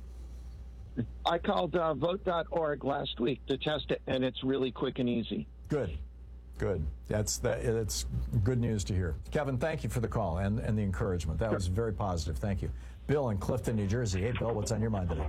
I called uh, vote dot org last week to test it, and it's really quick and easy. Good. Good. That's that. It's good news to hear. Kevin, thank you for the call and, and the encouragement. That was very positive. Thank you. Bill in Clifton, New Jersey. Hey, Bill, what's on your mind today?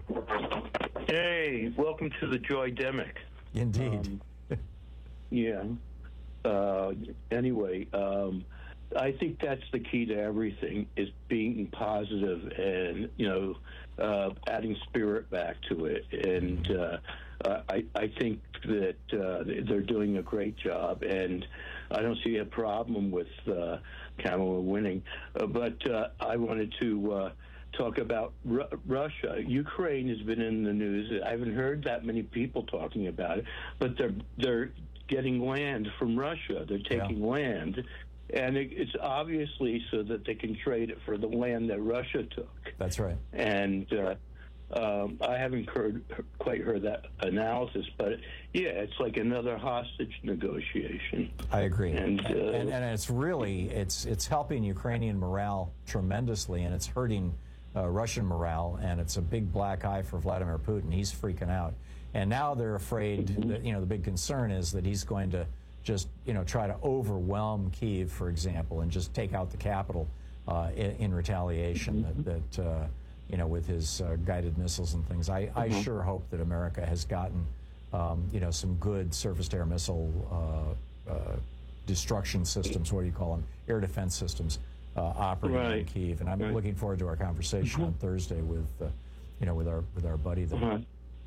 Hey, welcome to the Joy-demic. Indeed. Um, yeah. Uh, anyway, um, I think that's the key to everything, is being positive and, you know, uh, adding spirit back to it. And uh, uh, I, I think that uh, they're doing a great job, and I don't see a problem with uh, Kamala winning. Uh, but uh, I wanted to uh, talk about Ru- Russia. Ukraine has been in the news. I haven't heard that many people talking about it, but they're they're getting land from Russia. They're taking yeah. land. And it, it's obviously so that they can trade it for the land that Russia took. That's right. And uh, um, I haven't heard, quite heard that analysis, but yeah, it's like another hostage negotiation. I agree. And, uh, and, and it's really, it's, it's helping Ukrainian morale tremendously, and it's hurting uh, Russian morale, and it's a big black eye for Vladimir Putin. He's freaking out. And now they're afraid mm-hmm. that, you know, the big concern is that he's going to just, you know, try to overwhelm Kyiv, for example, and just take out the capital uh, in, in retaliation that, that uh, you know, with his uh, guided missiles and things. I, I Mhm. sure hope that America has gotten, um, you know, some good surface-to-air missile uh, uh, destruction systems, what do you call them, air defense systems, uh, operating in Right. Kyiv. And I'm Right. looking forward to our conversation on Thursday with, uh, you know, with our with our buddy there. Uh-huh.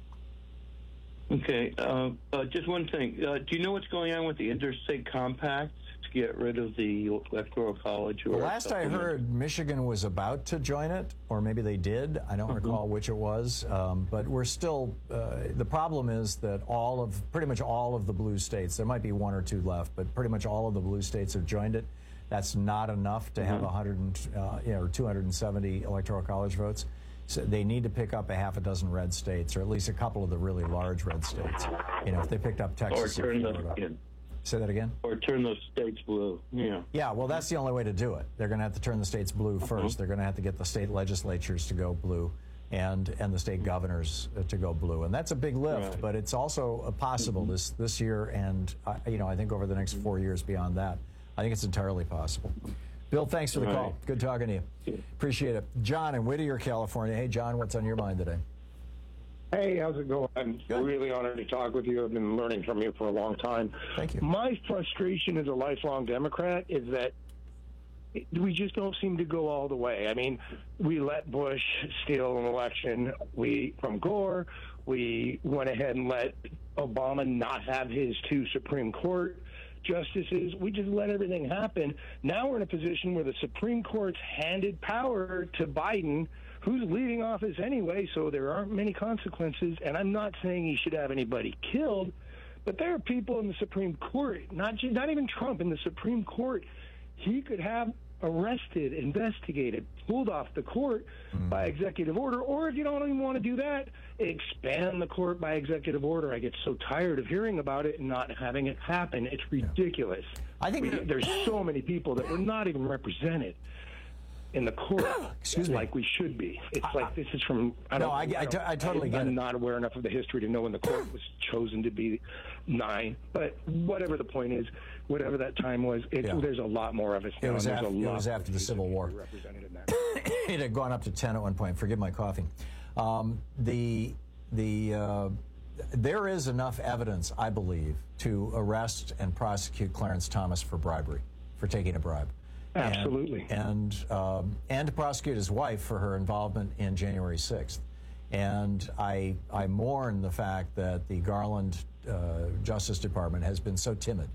Okay. Uh, uh, just one thing. Uh, do you know what's going on with the interstate compact to get rid of the electoral college? The Or last I heard, Michigan was about to join it, or maybe they did. I don't recall which it was. Um, but we're still, uh, the problem is that all of, pretty much all of the blue states, there might be one or two left, but pretty much all of the blue states have joined it. That's not enough to have Mhm. one hundred, and, uh, you know, or two hundred seventy electoral college votes. So they need to pick up a half a dozen red states, or at least a couple of the really large red states. You know, if they picked up Texas Or and turn Florida. those, Say that again? or turn those states blue. Yeah. Yeah, well, that's the only way to do it. They're going to have to turn the states blue first. They're going to have to get the state legislatures to go blue, and and the state governors uh, to go blue, and that's a big lift. Right. But it's also uh, possible this this year, and uh, you know, I think over the next four years beyond that, I think it's entirely possible. Bill, thanks for the Right. call. Good talking to you. Appreciate it. John in Whittier, California. Hey, John, what's on your mind today? Hey, how's it going? I'm really honored to talk with you. I've been learning from you for a long time. Thank you. My frustration as a lifelong Democrat is that we just don't seem to go all the way. I mean, we let Bush steal an election we from Gore. We went ahead and let Obama not have his two Supreme Court justices. We just let everything happen. Now we're in a position where the Supreme Court's handed power to Biden, who's leading office anyway, so there aren't many consequences. And I'm not saying he should have anybody killed, but there are people in the Supreme Court, not just, not even Trump, in the Supreme Court, he could have arrested, investigated, pulled off the court Mm. by executive order, or if you don't even want to do that, expand the court by executive order. I get so tired of hearing about it and not having it happen. It's ridiculous. I think we, there's so many people that were not even represented in the court. Excuse me. Like we should be. It's like this is from. I No, don't, I- I don't- t- I totally get I'm it. not aware enough of the history to know when the court was chosen to be nine. But whatever the point is, whatever that time was, it, Yeah. there's a lot more of us now. It was, and there's after, a it lot was after the Civil War. represented in that. It had gone up to ten at one point. Forgive my coughing. Um, the the uh, there is enough evidence, I believe, to arrest and prosecute Clarence Thomas for bribery, for taking a bribe. Absolutely. And and, um, and to prosecute his wife for her involvement in January sixth. And I I mourn the fact that the Garland uh, Justice Department has been so timid.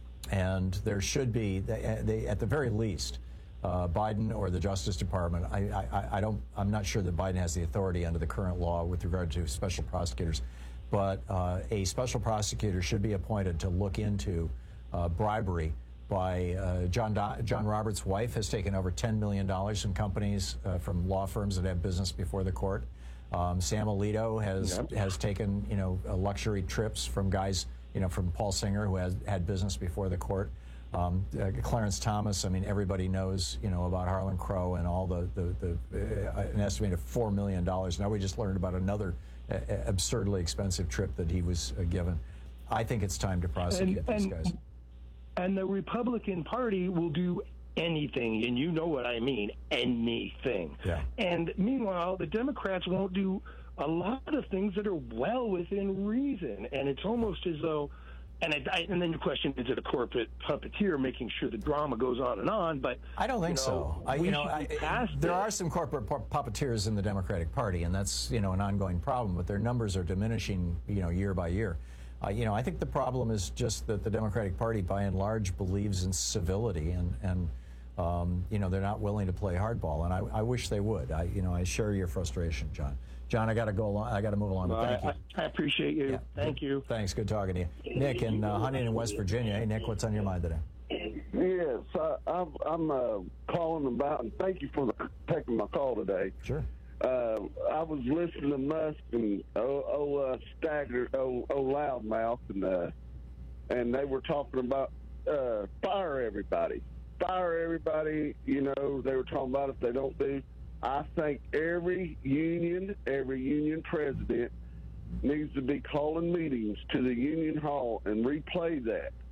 And there should be, they, they, at the very least, uh, Biden or the Justice Department. I, I, I don't. I'm not sure that Biden has the authority under the current law with regard to special prosecutors, but uh, a special prosecutor should be appointed to look into uh, bribery by uh, John Do- John Roberts' wife has taken over ten million dollars in companies uh, from law firms that have business before the court. Um, Sam Alito has Yep. has taken you know uh, luxury trips from guys you know from Paul Singer who has had business before the court. Um, uh, Clarence Thomas, I mean, everybody knows, you know, about Harlan Crow and all the, the, the uh, an estimated four million dollars. Now we just learned about another uh, absurdly expensive trip that he was uh, given. I think it's time to prosecute And- these and- guys. And the Republican Party will do anything, and you know what I mean, anything. Yeah. And meanwhile, the Democrats won't do a lot of things that are well within reason. And it's almost as though, and, I, I, and then the question, is it a corporate puppeteer making sure the drama goes on and on? But I don't think you know, so. I, we you know, should I, be past there it. are some corporate pu- puppeteers in the Democratic Party, and that's you know an ongoing problem. But their numbers are diminishing, you know, year by year. Uh, you know, I think the problem is just that the Democratic Party, by and large, believes in civility, and and um, you know they're not willing to play hardball. And I, I wish they would. I you know I share your frustration, John. John, I got to go along. I got to move along. But thank I, you. I appreciate you. Yeah. Thank you. Thanks. Good talking to you, Nick in uh, Huntington, West Virginia. Hey, Nick, what's on your mind today? Yes, I, I'm, I'm uh, calling about, and thank you for the, taking my call today. Sure. Uh, I was listening to Musk and oh, oh uh, Stagger, oh, oh Loudmouth, and uh, and they were talking about uh, fire everybody, fire everybody. You know, they were talking about if they don't do. I think every union, every union president needs to be calling meetings to the union hall and replay that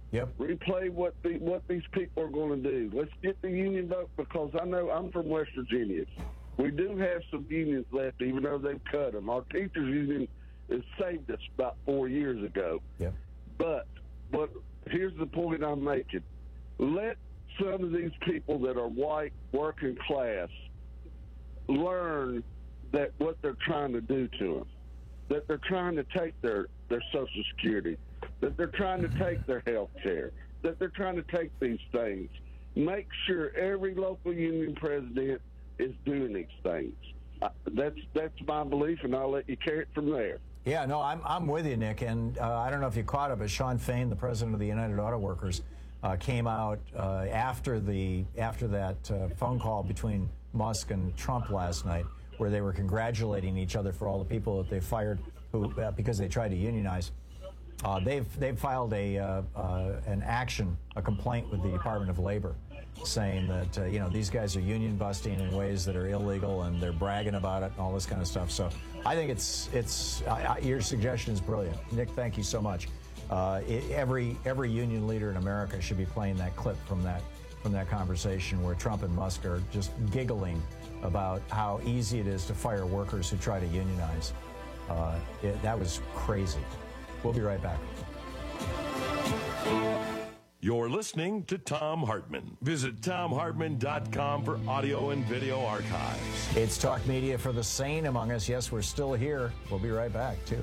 Yep. Replay what the what these people are going to do. Let's get the union vote, because I know I'm from West Virginia. We do have some unions left, even though they've cut them. Our teachers union has saved us about four years ago. Yep. But but here's the point I'm making. Let some of these people that are white, working class, learn that what they're trying to do to them, that they're trying to take their, their Social Security, that they're trying to take their health care, that they're trying to take these things. Make sure every local union president is doing these things. Uh, that's that's my belief, and I'll let you carry it from there. Yeah, no, I'm I'm with you, Nick, and uh, I don't know if you caught it, but Sean Fain, the president of the United Auto Workers, uh, came out uh, after the after that uh, phone call between Musk and Trump last night, where they were congratulating each other for all the people that they fired who uh, because they tried to unionize. Uh, they've they've filed a uh, uh, an action, a complaint with the Department of Labor, saying that uh, you know these guys are union busting in ways that are illegal, and they're bragging about it and all this kind of stuff. So I think it's it's uh, your suggestion is brilliant, Nick. Thank you so much. Uh, it, every every union leader in America should be playing that clip from that from that conversation where Trump and Musk are just giggling about how easy it is to fire workers who try to unionize. Uh, it, that was crazy. We'll be right back. You're listening to Thom Hartmann. Visit Thom Hartmann dot com for audio and video archives. It's Talk Media for the sane among us. Yes, we're still here. We'll be right back, too.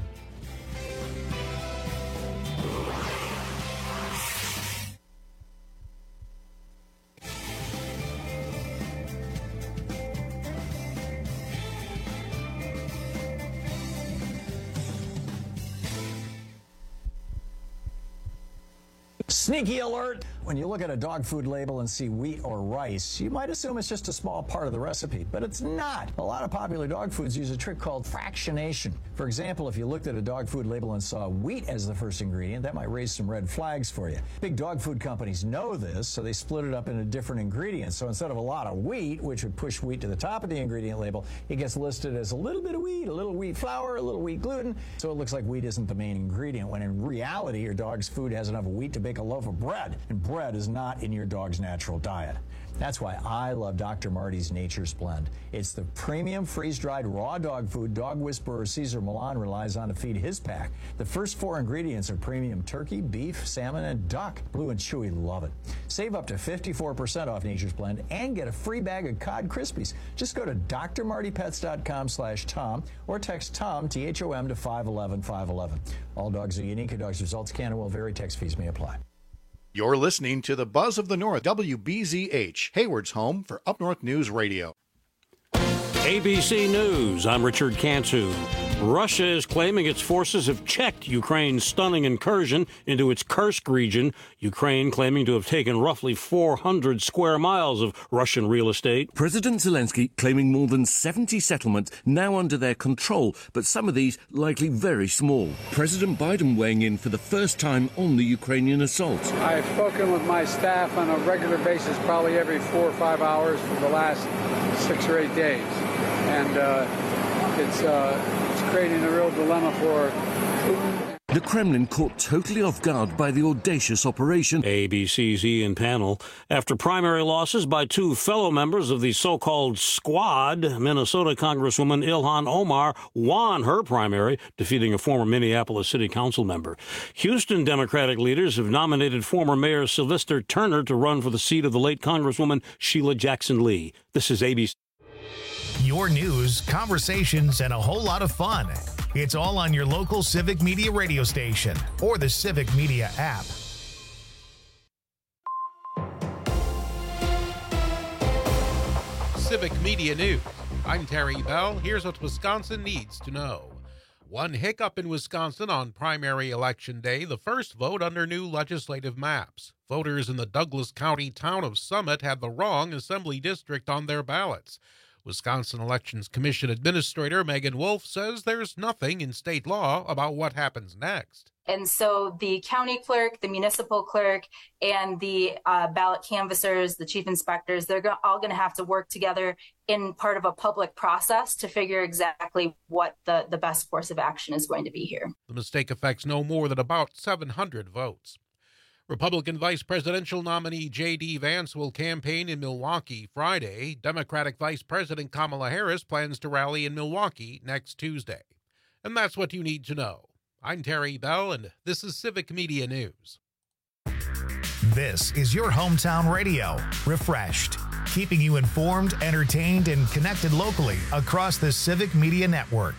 Sneaky alert! When you look at a dog food label and see wheat or rice, you might assume it's just a small part of the recipe, but it's not. A lot of popular dog foods use a trick called fractionation. For example, if you looked at a dog food label and saw wheat as the first ingredient, that might raise some red flags for you. Big dog food companies know this, so they split it up into different ingredients. So instead of a lot of wheat, which would push wheat to the top of the ingredient label, it gets listed as a little bit of wheat, a little wheat flour, a little wheat gluten, so it looks like wheat isn't the main ingredient, when in reality, your dog's food has enough wheat to bake a loaf of bread, and bread is not in your dog's natural diet. That's why I love Doctor Marty's Nature's Blend. It's the premium freeze-dried raw dog food dog whisperer Cesar Millan relies on to feed his pack. The first four ingredients are premium turkey, beef, salmon, and duck. Blue and Chewy love it. Save up to fifty-four percent off Nature's Blend and get a free bag of Cod Krispies. Just go to D R marty pets dot com slash Tom or text Tom, T H O M, to five one one five one one. All dogs are unique. A dog's results can and will vary. Text fees may apply. You're listening to the Buzz of the North, W B Z H, Hayward's home for Up North News Radio. A B C News, I'm Richard Cantu. Russia is claiming its forces have checked Ukraine's stunning incursion into its Kursk region, Ukraine claiming to have taken roughly four hundred square miles of Russian real estate. President Zelensky claiming more than seventy settlements now under their control, but some of these likely very small. President Biden weighing in for the first time on the Ukrainian assault. I've spoken with my staff on a regular basis, probably every four or five hours for the last six or eight days. And uh, it's, uh, it's creating a real dilemma for Putin. The Kremlin caught totally off guard by the audacious operation. A B C's Ian Pannell. After primary losses by two fellow members of the so-called Squad, Minnesota Congresswoman Ilhan Omar won her primary, defeating a former Minneapolis City Council member. Houston Democratic leaders have nominated former Mayor Sylvester Turner to run for the seat of the late Congresswoman Sheila Jackson Lee. This is A B C. Your news, conversations, and a whole lot of fun. It's all on your local Civic Media radio station or the Civic Media app. Civic Media News. I'm Terry Bell. Here's what Wisconsin needs to know. One hiccup in Wisconsin on primary election day, the first vote under new legislative maps. Voters in the Douglas County town of Summit had the wrong assembly district on their ballots. Wisconsin Elections Commission Administrator Megan Wolf says there's nothing in state law about what happens next. And so the county clerk, the municipal clerk, and the uh, ballot canvassers, the chief inspectors, they're go- all going to have to work together in part of a public process to figure exactly what the, the best course of action is going to be here. The mistake affects no more than about seven hundred votes. Republican vice presidential nominee J D. Vance will campaign in Milwaukee Friday. Democratic Vice President Kamala Harris plans to rally in Milwaukee next Tuesday. And that's what you need to know. I'm Terry Bell, and this is Civic Media News. This is your hometown radio, Refreshed, keeping you informed, entertained, and connected locally across the Civic Media Network.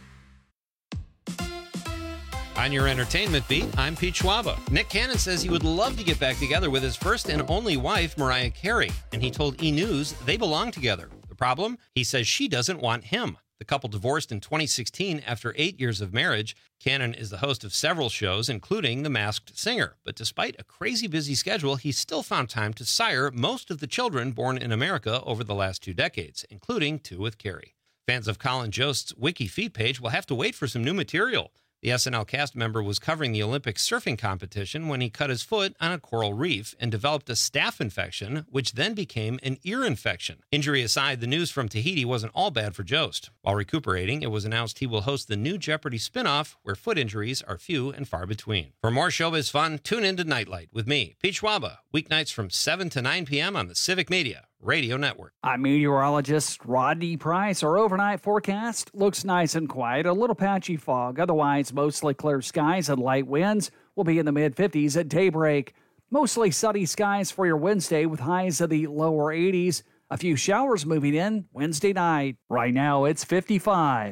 On your entertainment beat, I'm Pete Schwaba. Nick Cannon says he would love to get back together with his first and only wife, Mariah Carey, and he told E! News they belong together. The problem? He says she doesn't want him. The couple divorced in twenty sixteen after eight years of marriage. Cannon is the host of several shows, including The Masked Singer. But despite a crazy busy schedule, he still found time to sire most of the children born in America over the last two decades, including two with Carey. Fans of Colin Jost's Wiki feed page will have to wait for some new material. The S N L cast member was covering the Olympic surfing competition when he cut his foot on a coral reef and developed a staph infection, which then became an ear infection. Injury aside, the news from Tahiti wasn't all bad for Jost. While recuperating, it was announced he will host the new Jeopardy spinoff, where foot injuries are few and far between. For more showbiz fun, tune in to Nightlight with me, Pete Schwaba, weeknights from seven to nine p.m. on the Civic Media Radio Network. I'm meteorologist Rodney Price. Our overnight forecast looks nice and quiet. A little patchy fog. Otherwise, mostly clear skies and light winds will be in the mid fifties at daybreak. Mostly sunny skies for your Wednesday with highs of the lower eighties. A few showers moving in Wednesday night. Right now, it's fifty-five.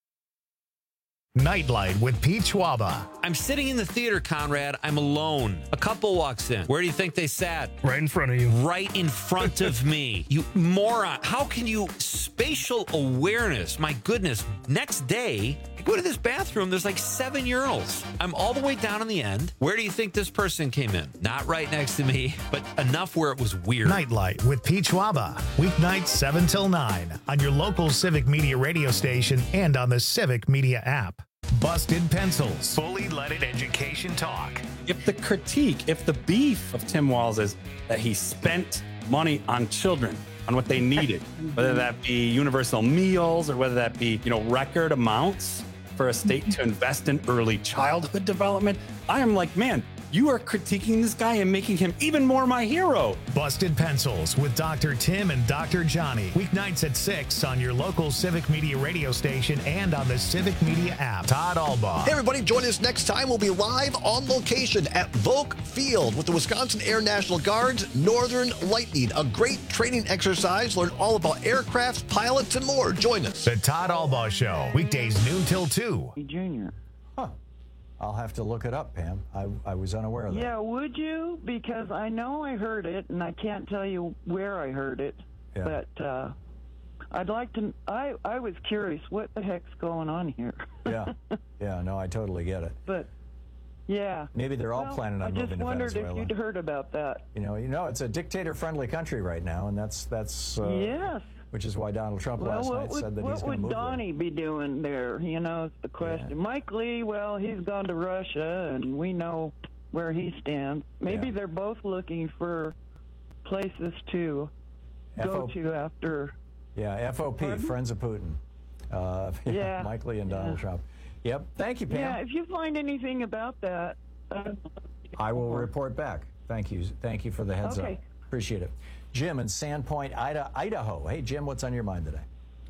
Nightlight with Pete Schwaba. I'm sitting in the theater, Conrad. I'm alone. A couple walks in. Where do you think they sat? Right in front of you. Right in front of me. You moron. How can you... Spatial awareness. My goodness. Next day, I go to this bathroom. There's like seven urinals. I'm all the way down in the end. Where do you think this person came in? Not right next to me, but enough where it was weird. Nightlight with Pete Schwaba. Weeknights seven till nine on your local Civic Media radio station and on the Civic Media app. Busted Pencils. Fully leaded education talk. If the critique, if the beef of Tim Walz is that he spent money on children, on what they needed, whether that be universal meals or whether that be, you know, record amounts for a state to invest in early childhood development, I am like, man, you are critiquing this guy and making him even more my hero. Busted Pencils with Doctor Tim and Doctor Johnny. Weeknights at six on your local Civic Media radio station and on the Civic Media app. Todd Albaugh. Hey, everybody, join us next time. We'll be live on location at Volk Field with the Wisconsin Air National Guard's Northern Lightning. A great training exercise. Learn all about aircraft, pilots, and more. Join us. The Todd Albaugh Show. Weekdays noon till two. Junior. Huh. I'll have to look it up, Pam. I, I was unaware of that. Yeah, would you? Because I know I heard it, and I can't tell you where I heard it. Yeah. But uh, I'd like to. I I was curious. What the heck's going on here? yeah. Yeah. No, I totally get it. But yeah. Maybe they're all well, planning on moving to Venezuela. I just wondered if you'd heard about that. You know, you know, it's a dictator-friendly country right now, and that's that's. Uh, yes. Which is why Donald Trump well, last night would, said that he's going to move What would Donnie there. be doing there? You know, it's the question. Yeah. Mike Lee, well, he's gone to Russia, and we know where he stands. Maybe yeah. they're both looking for places to F O P go to after. Yeah, F O P, Pardon? Friends of Putin. Uh, yeah, Mike Lee and Donald yeah. Trump. Yep. Thank you, Pam. Yeah, if you find anything about that, uh, I will report back. Thank you. Thank you for the heads okay. up. Appreciate it. Jim in Sandpoint, Idaho. Hey, Jim, what's on your mind today?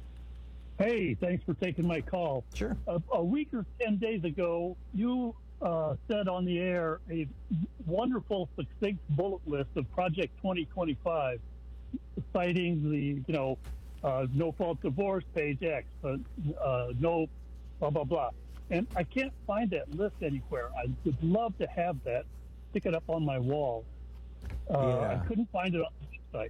Hey, thanks for taking my call. Sure. A, a week or ten days ago, you uh, said on the air a wonderful, succinct bullet list of Project twenty twenty-five, citing the, you know, uh, no-fault divorce, page X, uh, uh, no blah, blah, blah. And I can't find that list anywhere. I would love to have that, stick it up on my wall. Uh, yeah. I couldn't find it on the website.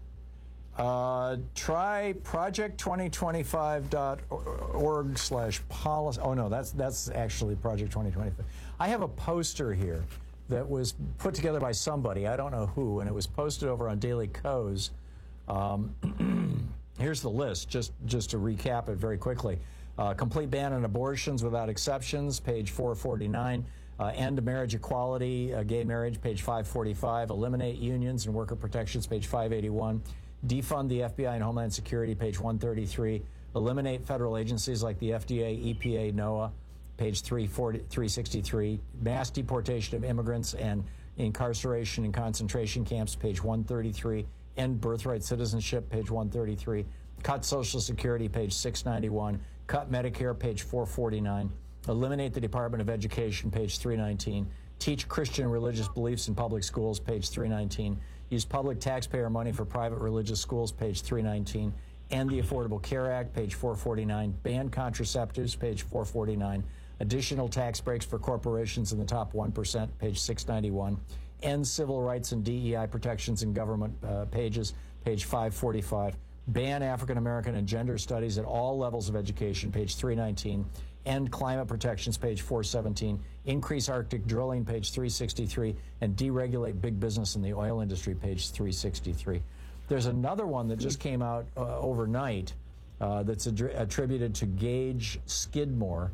Uh, try project twenty twenty-five dot org slash policy. Oh, no, that's that's actually Project twenty twenty-five. I have a poster here that was put together by somebody, I don't know who, and it was posted over on Daily Kos. Um, here's the list, just, just to recap it very quickly. Uh, complete ban on abortions without exceptions, page four forty-nine. Uh, end marriage equality, uh, gay marriage, page five forty-five. Eliminate unions and worker protections, page five eighty-one. Defund the F B I and Homeland Security, page one thirty-three. Eliminate federal agencies like the F D A, E P A, NOAA, page three sixty-three. Mass deportation of immigrants and incarceration and concentration camps, page one thirty-three, end birthright citizenship, page one thirty-three, cut Social Security, page six ninety-one, cut Medicare, page four forty-nine, eliminate the Department of Education, page three nineteen, teach Christian religious beliefs in public schools, page three nineteen, use public taxpayer money for private religious schools, page three nineteen, end the Affordable Care Act, page four forty-nine, ban contraceptives, page four forty-nine, additional tax breaks for corporations in the top one percent, page six ninety-one, end civil rights and D E I protections in government uh, pages, page five forty-five, ban African American and gender studies at all levels of education, page three nineteen, end climate protections, page four seventeen, increase Arctic drilling, page three sixty-three, and deregulate big business in the oil industry, page three sixty-three. There's another one that just came out uh, overnight uh, that's ad- attributed to Gage Skidmore,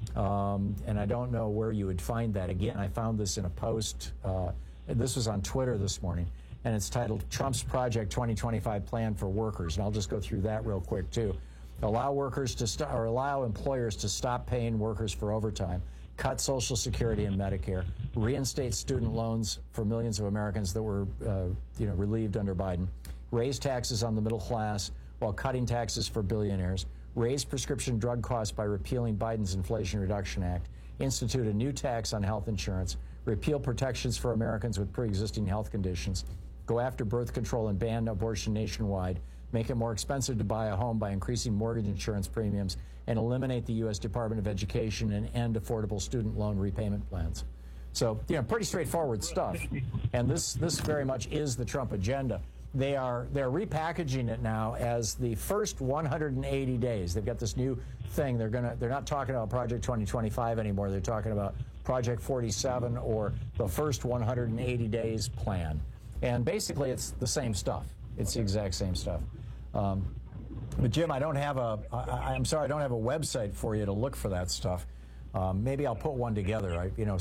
um, and I don't know where you would find that. Again, I found this in a post. Uh, this was on Twitter this morning, and it's titled Trump's Project twenty twenty-five Plan for Workers, and I'll just go through that real quick, too. Allow workers to st- or allow employers to stop paying workers for overtime, cut Social Security and Medicare, reinstate student loans for millions of Americans that were, uh, you know, relieved under Biden, raise taxes on the middle class while cutting taxes for billionaires, raise prescription drug costs by repealing Biden's Inflation Reduction Act, institute a new tax on health insurance, repeal protections for Americans with pre-existing health conditions, go after birth control and ban abortion nationwide, make it more expensive to buy a home by increasing mortgage insurance premiums, and eliminate the U S Department of Education and end affordable student loan repayment plans. So, you know, pretty straightforward stuff. And this this very much is the Trump agenda. They are they're repackaging it now as the first one hundred eighty days. They've got this new thing. They're gonna they're not talking about Project twenty twenty-five anymore. They're talking about Project forty-seven, or the first one hundred eighty days plan. And basically, it's the same stuff. It's the exact same stuff. Um, but Jim, I don't have a. I, I'm sorry, I don't have a website for you to look for that stuff. Um, maybe I'll put one together. I, you know,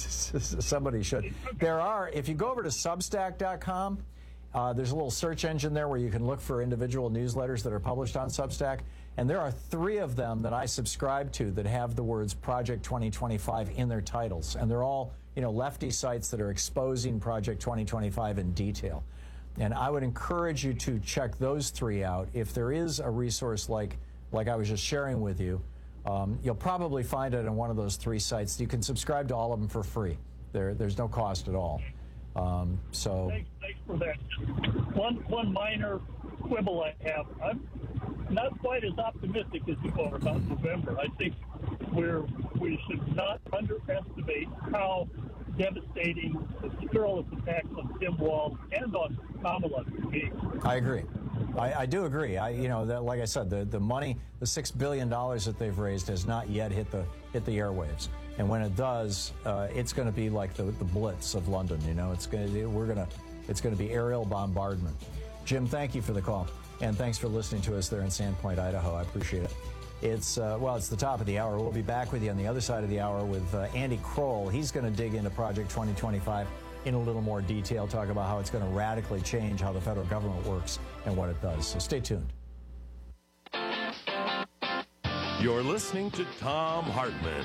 somebody should. There are. If you go over to Substack dot com, uh, there's a little search engine there where you can look for individual newsletters that are published on Substack, and there are three of them that I subscribe to that have the words Project twenty twenty-five in their titles, and they're all, you know, lefty sites that are exposing Project twenty twenty-five in detail. And I would encourage you to check those three out. If there is a resource like like I was just sharing with you, um, you'll probably find it on one of those three sites. You can subscribe to all of them for free. There, there's no cost at all. Um, so thanks, thanks for that. One one minor quibble I have. I'm not quite as optimistic as you are about November. I think we're we should not underestimate how devastating the scurrilous attacks on Tim Walz and on Kamala can be. I agree. I, I do agree. I, you know, that, like I said, the, the money, the six billion dollars that they've raised has not yet hit the hit the airwaves. And when it does, uh, it's going to be like the, the Blitz of London. You know, it's going to we're going to it's going to be aerial bombardment. Jim, thank you for the call, and thanks for listening to us there in Sandpoint, Idaho. I appreciate it. It's, uh, well, it's the top of the hour. We'll be back with you on the other side of the hour with uh, Andy Kroll. He's going to dig into Project twenty twenty-five in a little more detail, talk about how it's going to radically change how the federal government works and what it does. So stay tuned. You're listening to Thom Hartmann.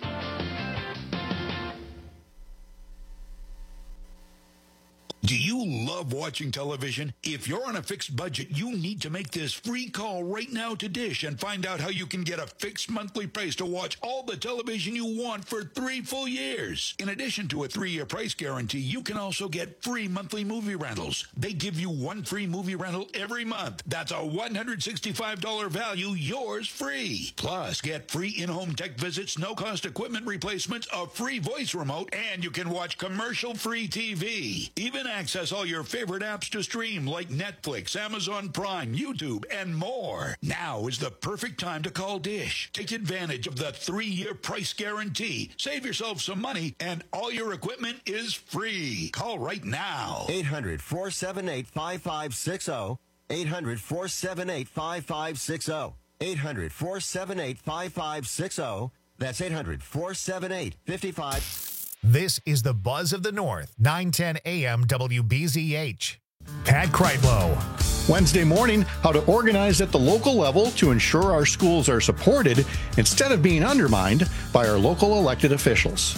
Do you love watching television? If you're on a fixed budget, you need to make this free call right now to Dish and find out how you can get a fixed monthly price to watch all the television you want for three full years. In addition to a three-year price guarantee, you can also get free monthly movie rentals. They give you one free movie rental every month. That's a one hundred sixty-five dollars value, yours free. Plus, get free in-home tech visits, no-cost equipment replacements, a free voice remote, and you can watch commercial-free T V. Even access all your favorite apps to stream like Netflix, Amazon Prime, YouTube, and more. Now is the perfect time to call Dish. Take advantage of the three-year price guarantee. Save yourself some money, and all your equipment is free. Call right now. eight hundred, four seven eight, five five six zero. eight hundred, four seven eight, five five six zero. eight hundred, four seven eight, five five six zero. That's eight hundred, four seven eight, five five. This is the Buzz of the North, nine ten A M W B Z H. Pat Kreitlow. Wednesday morning, how to organize at the local level to ensure our schools are supported instead of being undermined by our local elected officials.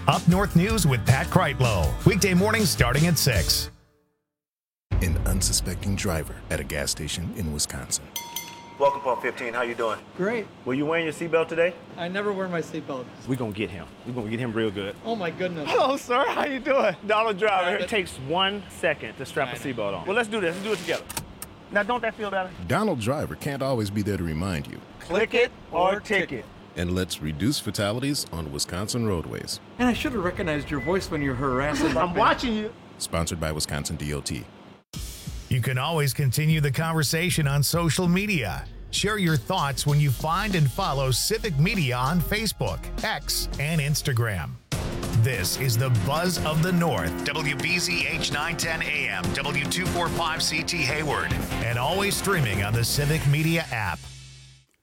Up North News with Pat Kreitlow. Weekday mornings starting at six. An unsuspecting driver at a gas station in Wisconsin. Welcome, Pump fifteen. How you doing? Great. Were you wearing your seatbelt today? I never wear my seatbelt. We're going to get him. We're going to get him real good. Oh, my goodness. Hello, sir. How you doing? Dollar Driver. Right, It takes one second to strap a seatbelt on. Well, let's do this. Let's do it together. Now, don't that feel better? Donald Driver can't always be there to remind you. Click it or ticket. And let's reduce fatalities on Wisconsin roadways. And I should have recognized your voice when you're harassing. I'm watching you. Sponsored by Wisconsin D O T. You can always continue the conversation on social media. Share your thoughts when you find and follow Civic Media on Facebook, X, and Instagram. This is the Buzz of the North, W B Z H nine ten A M, W two forty-five C T Hayward, and always streaming on the Civic Media app.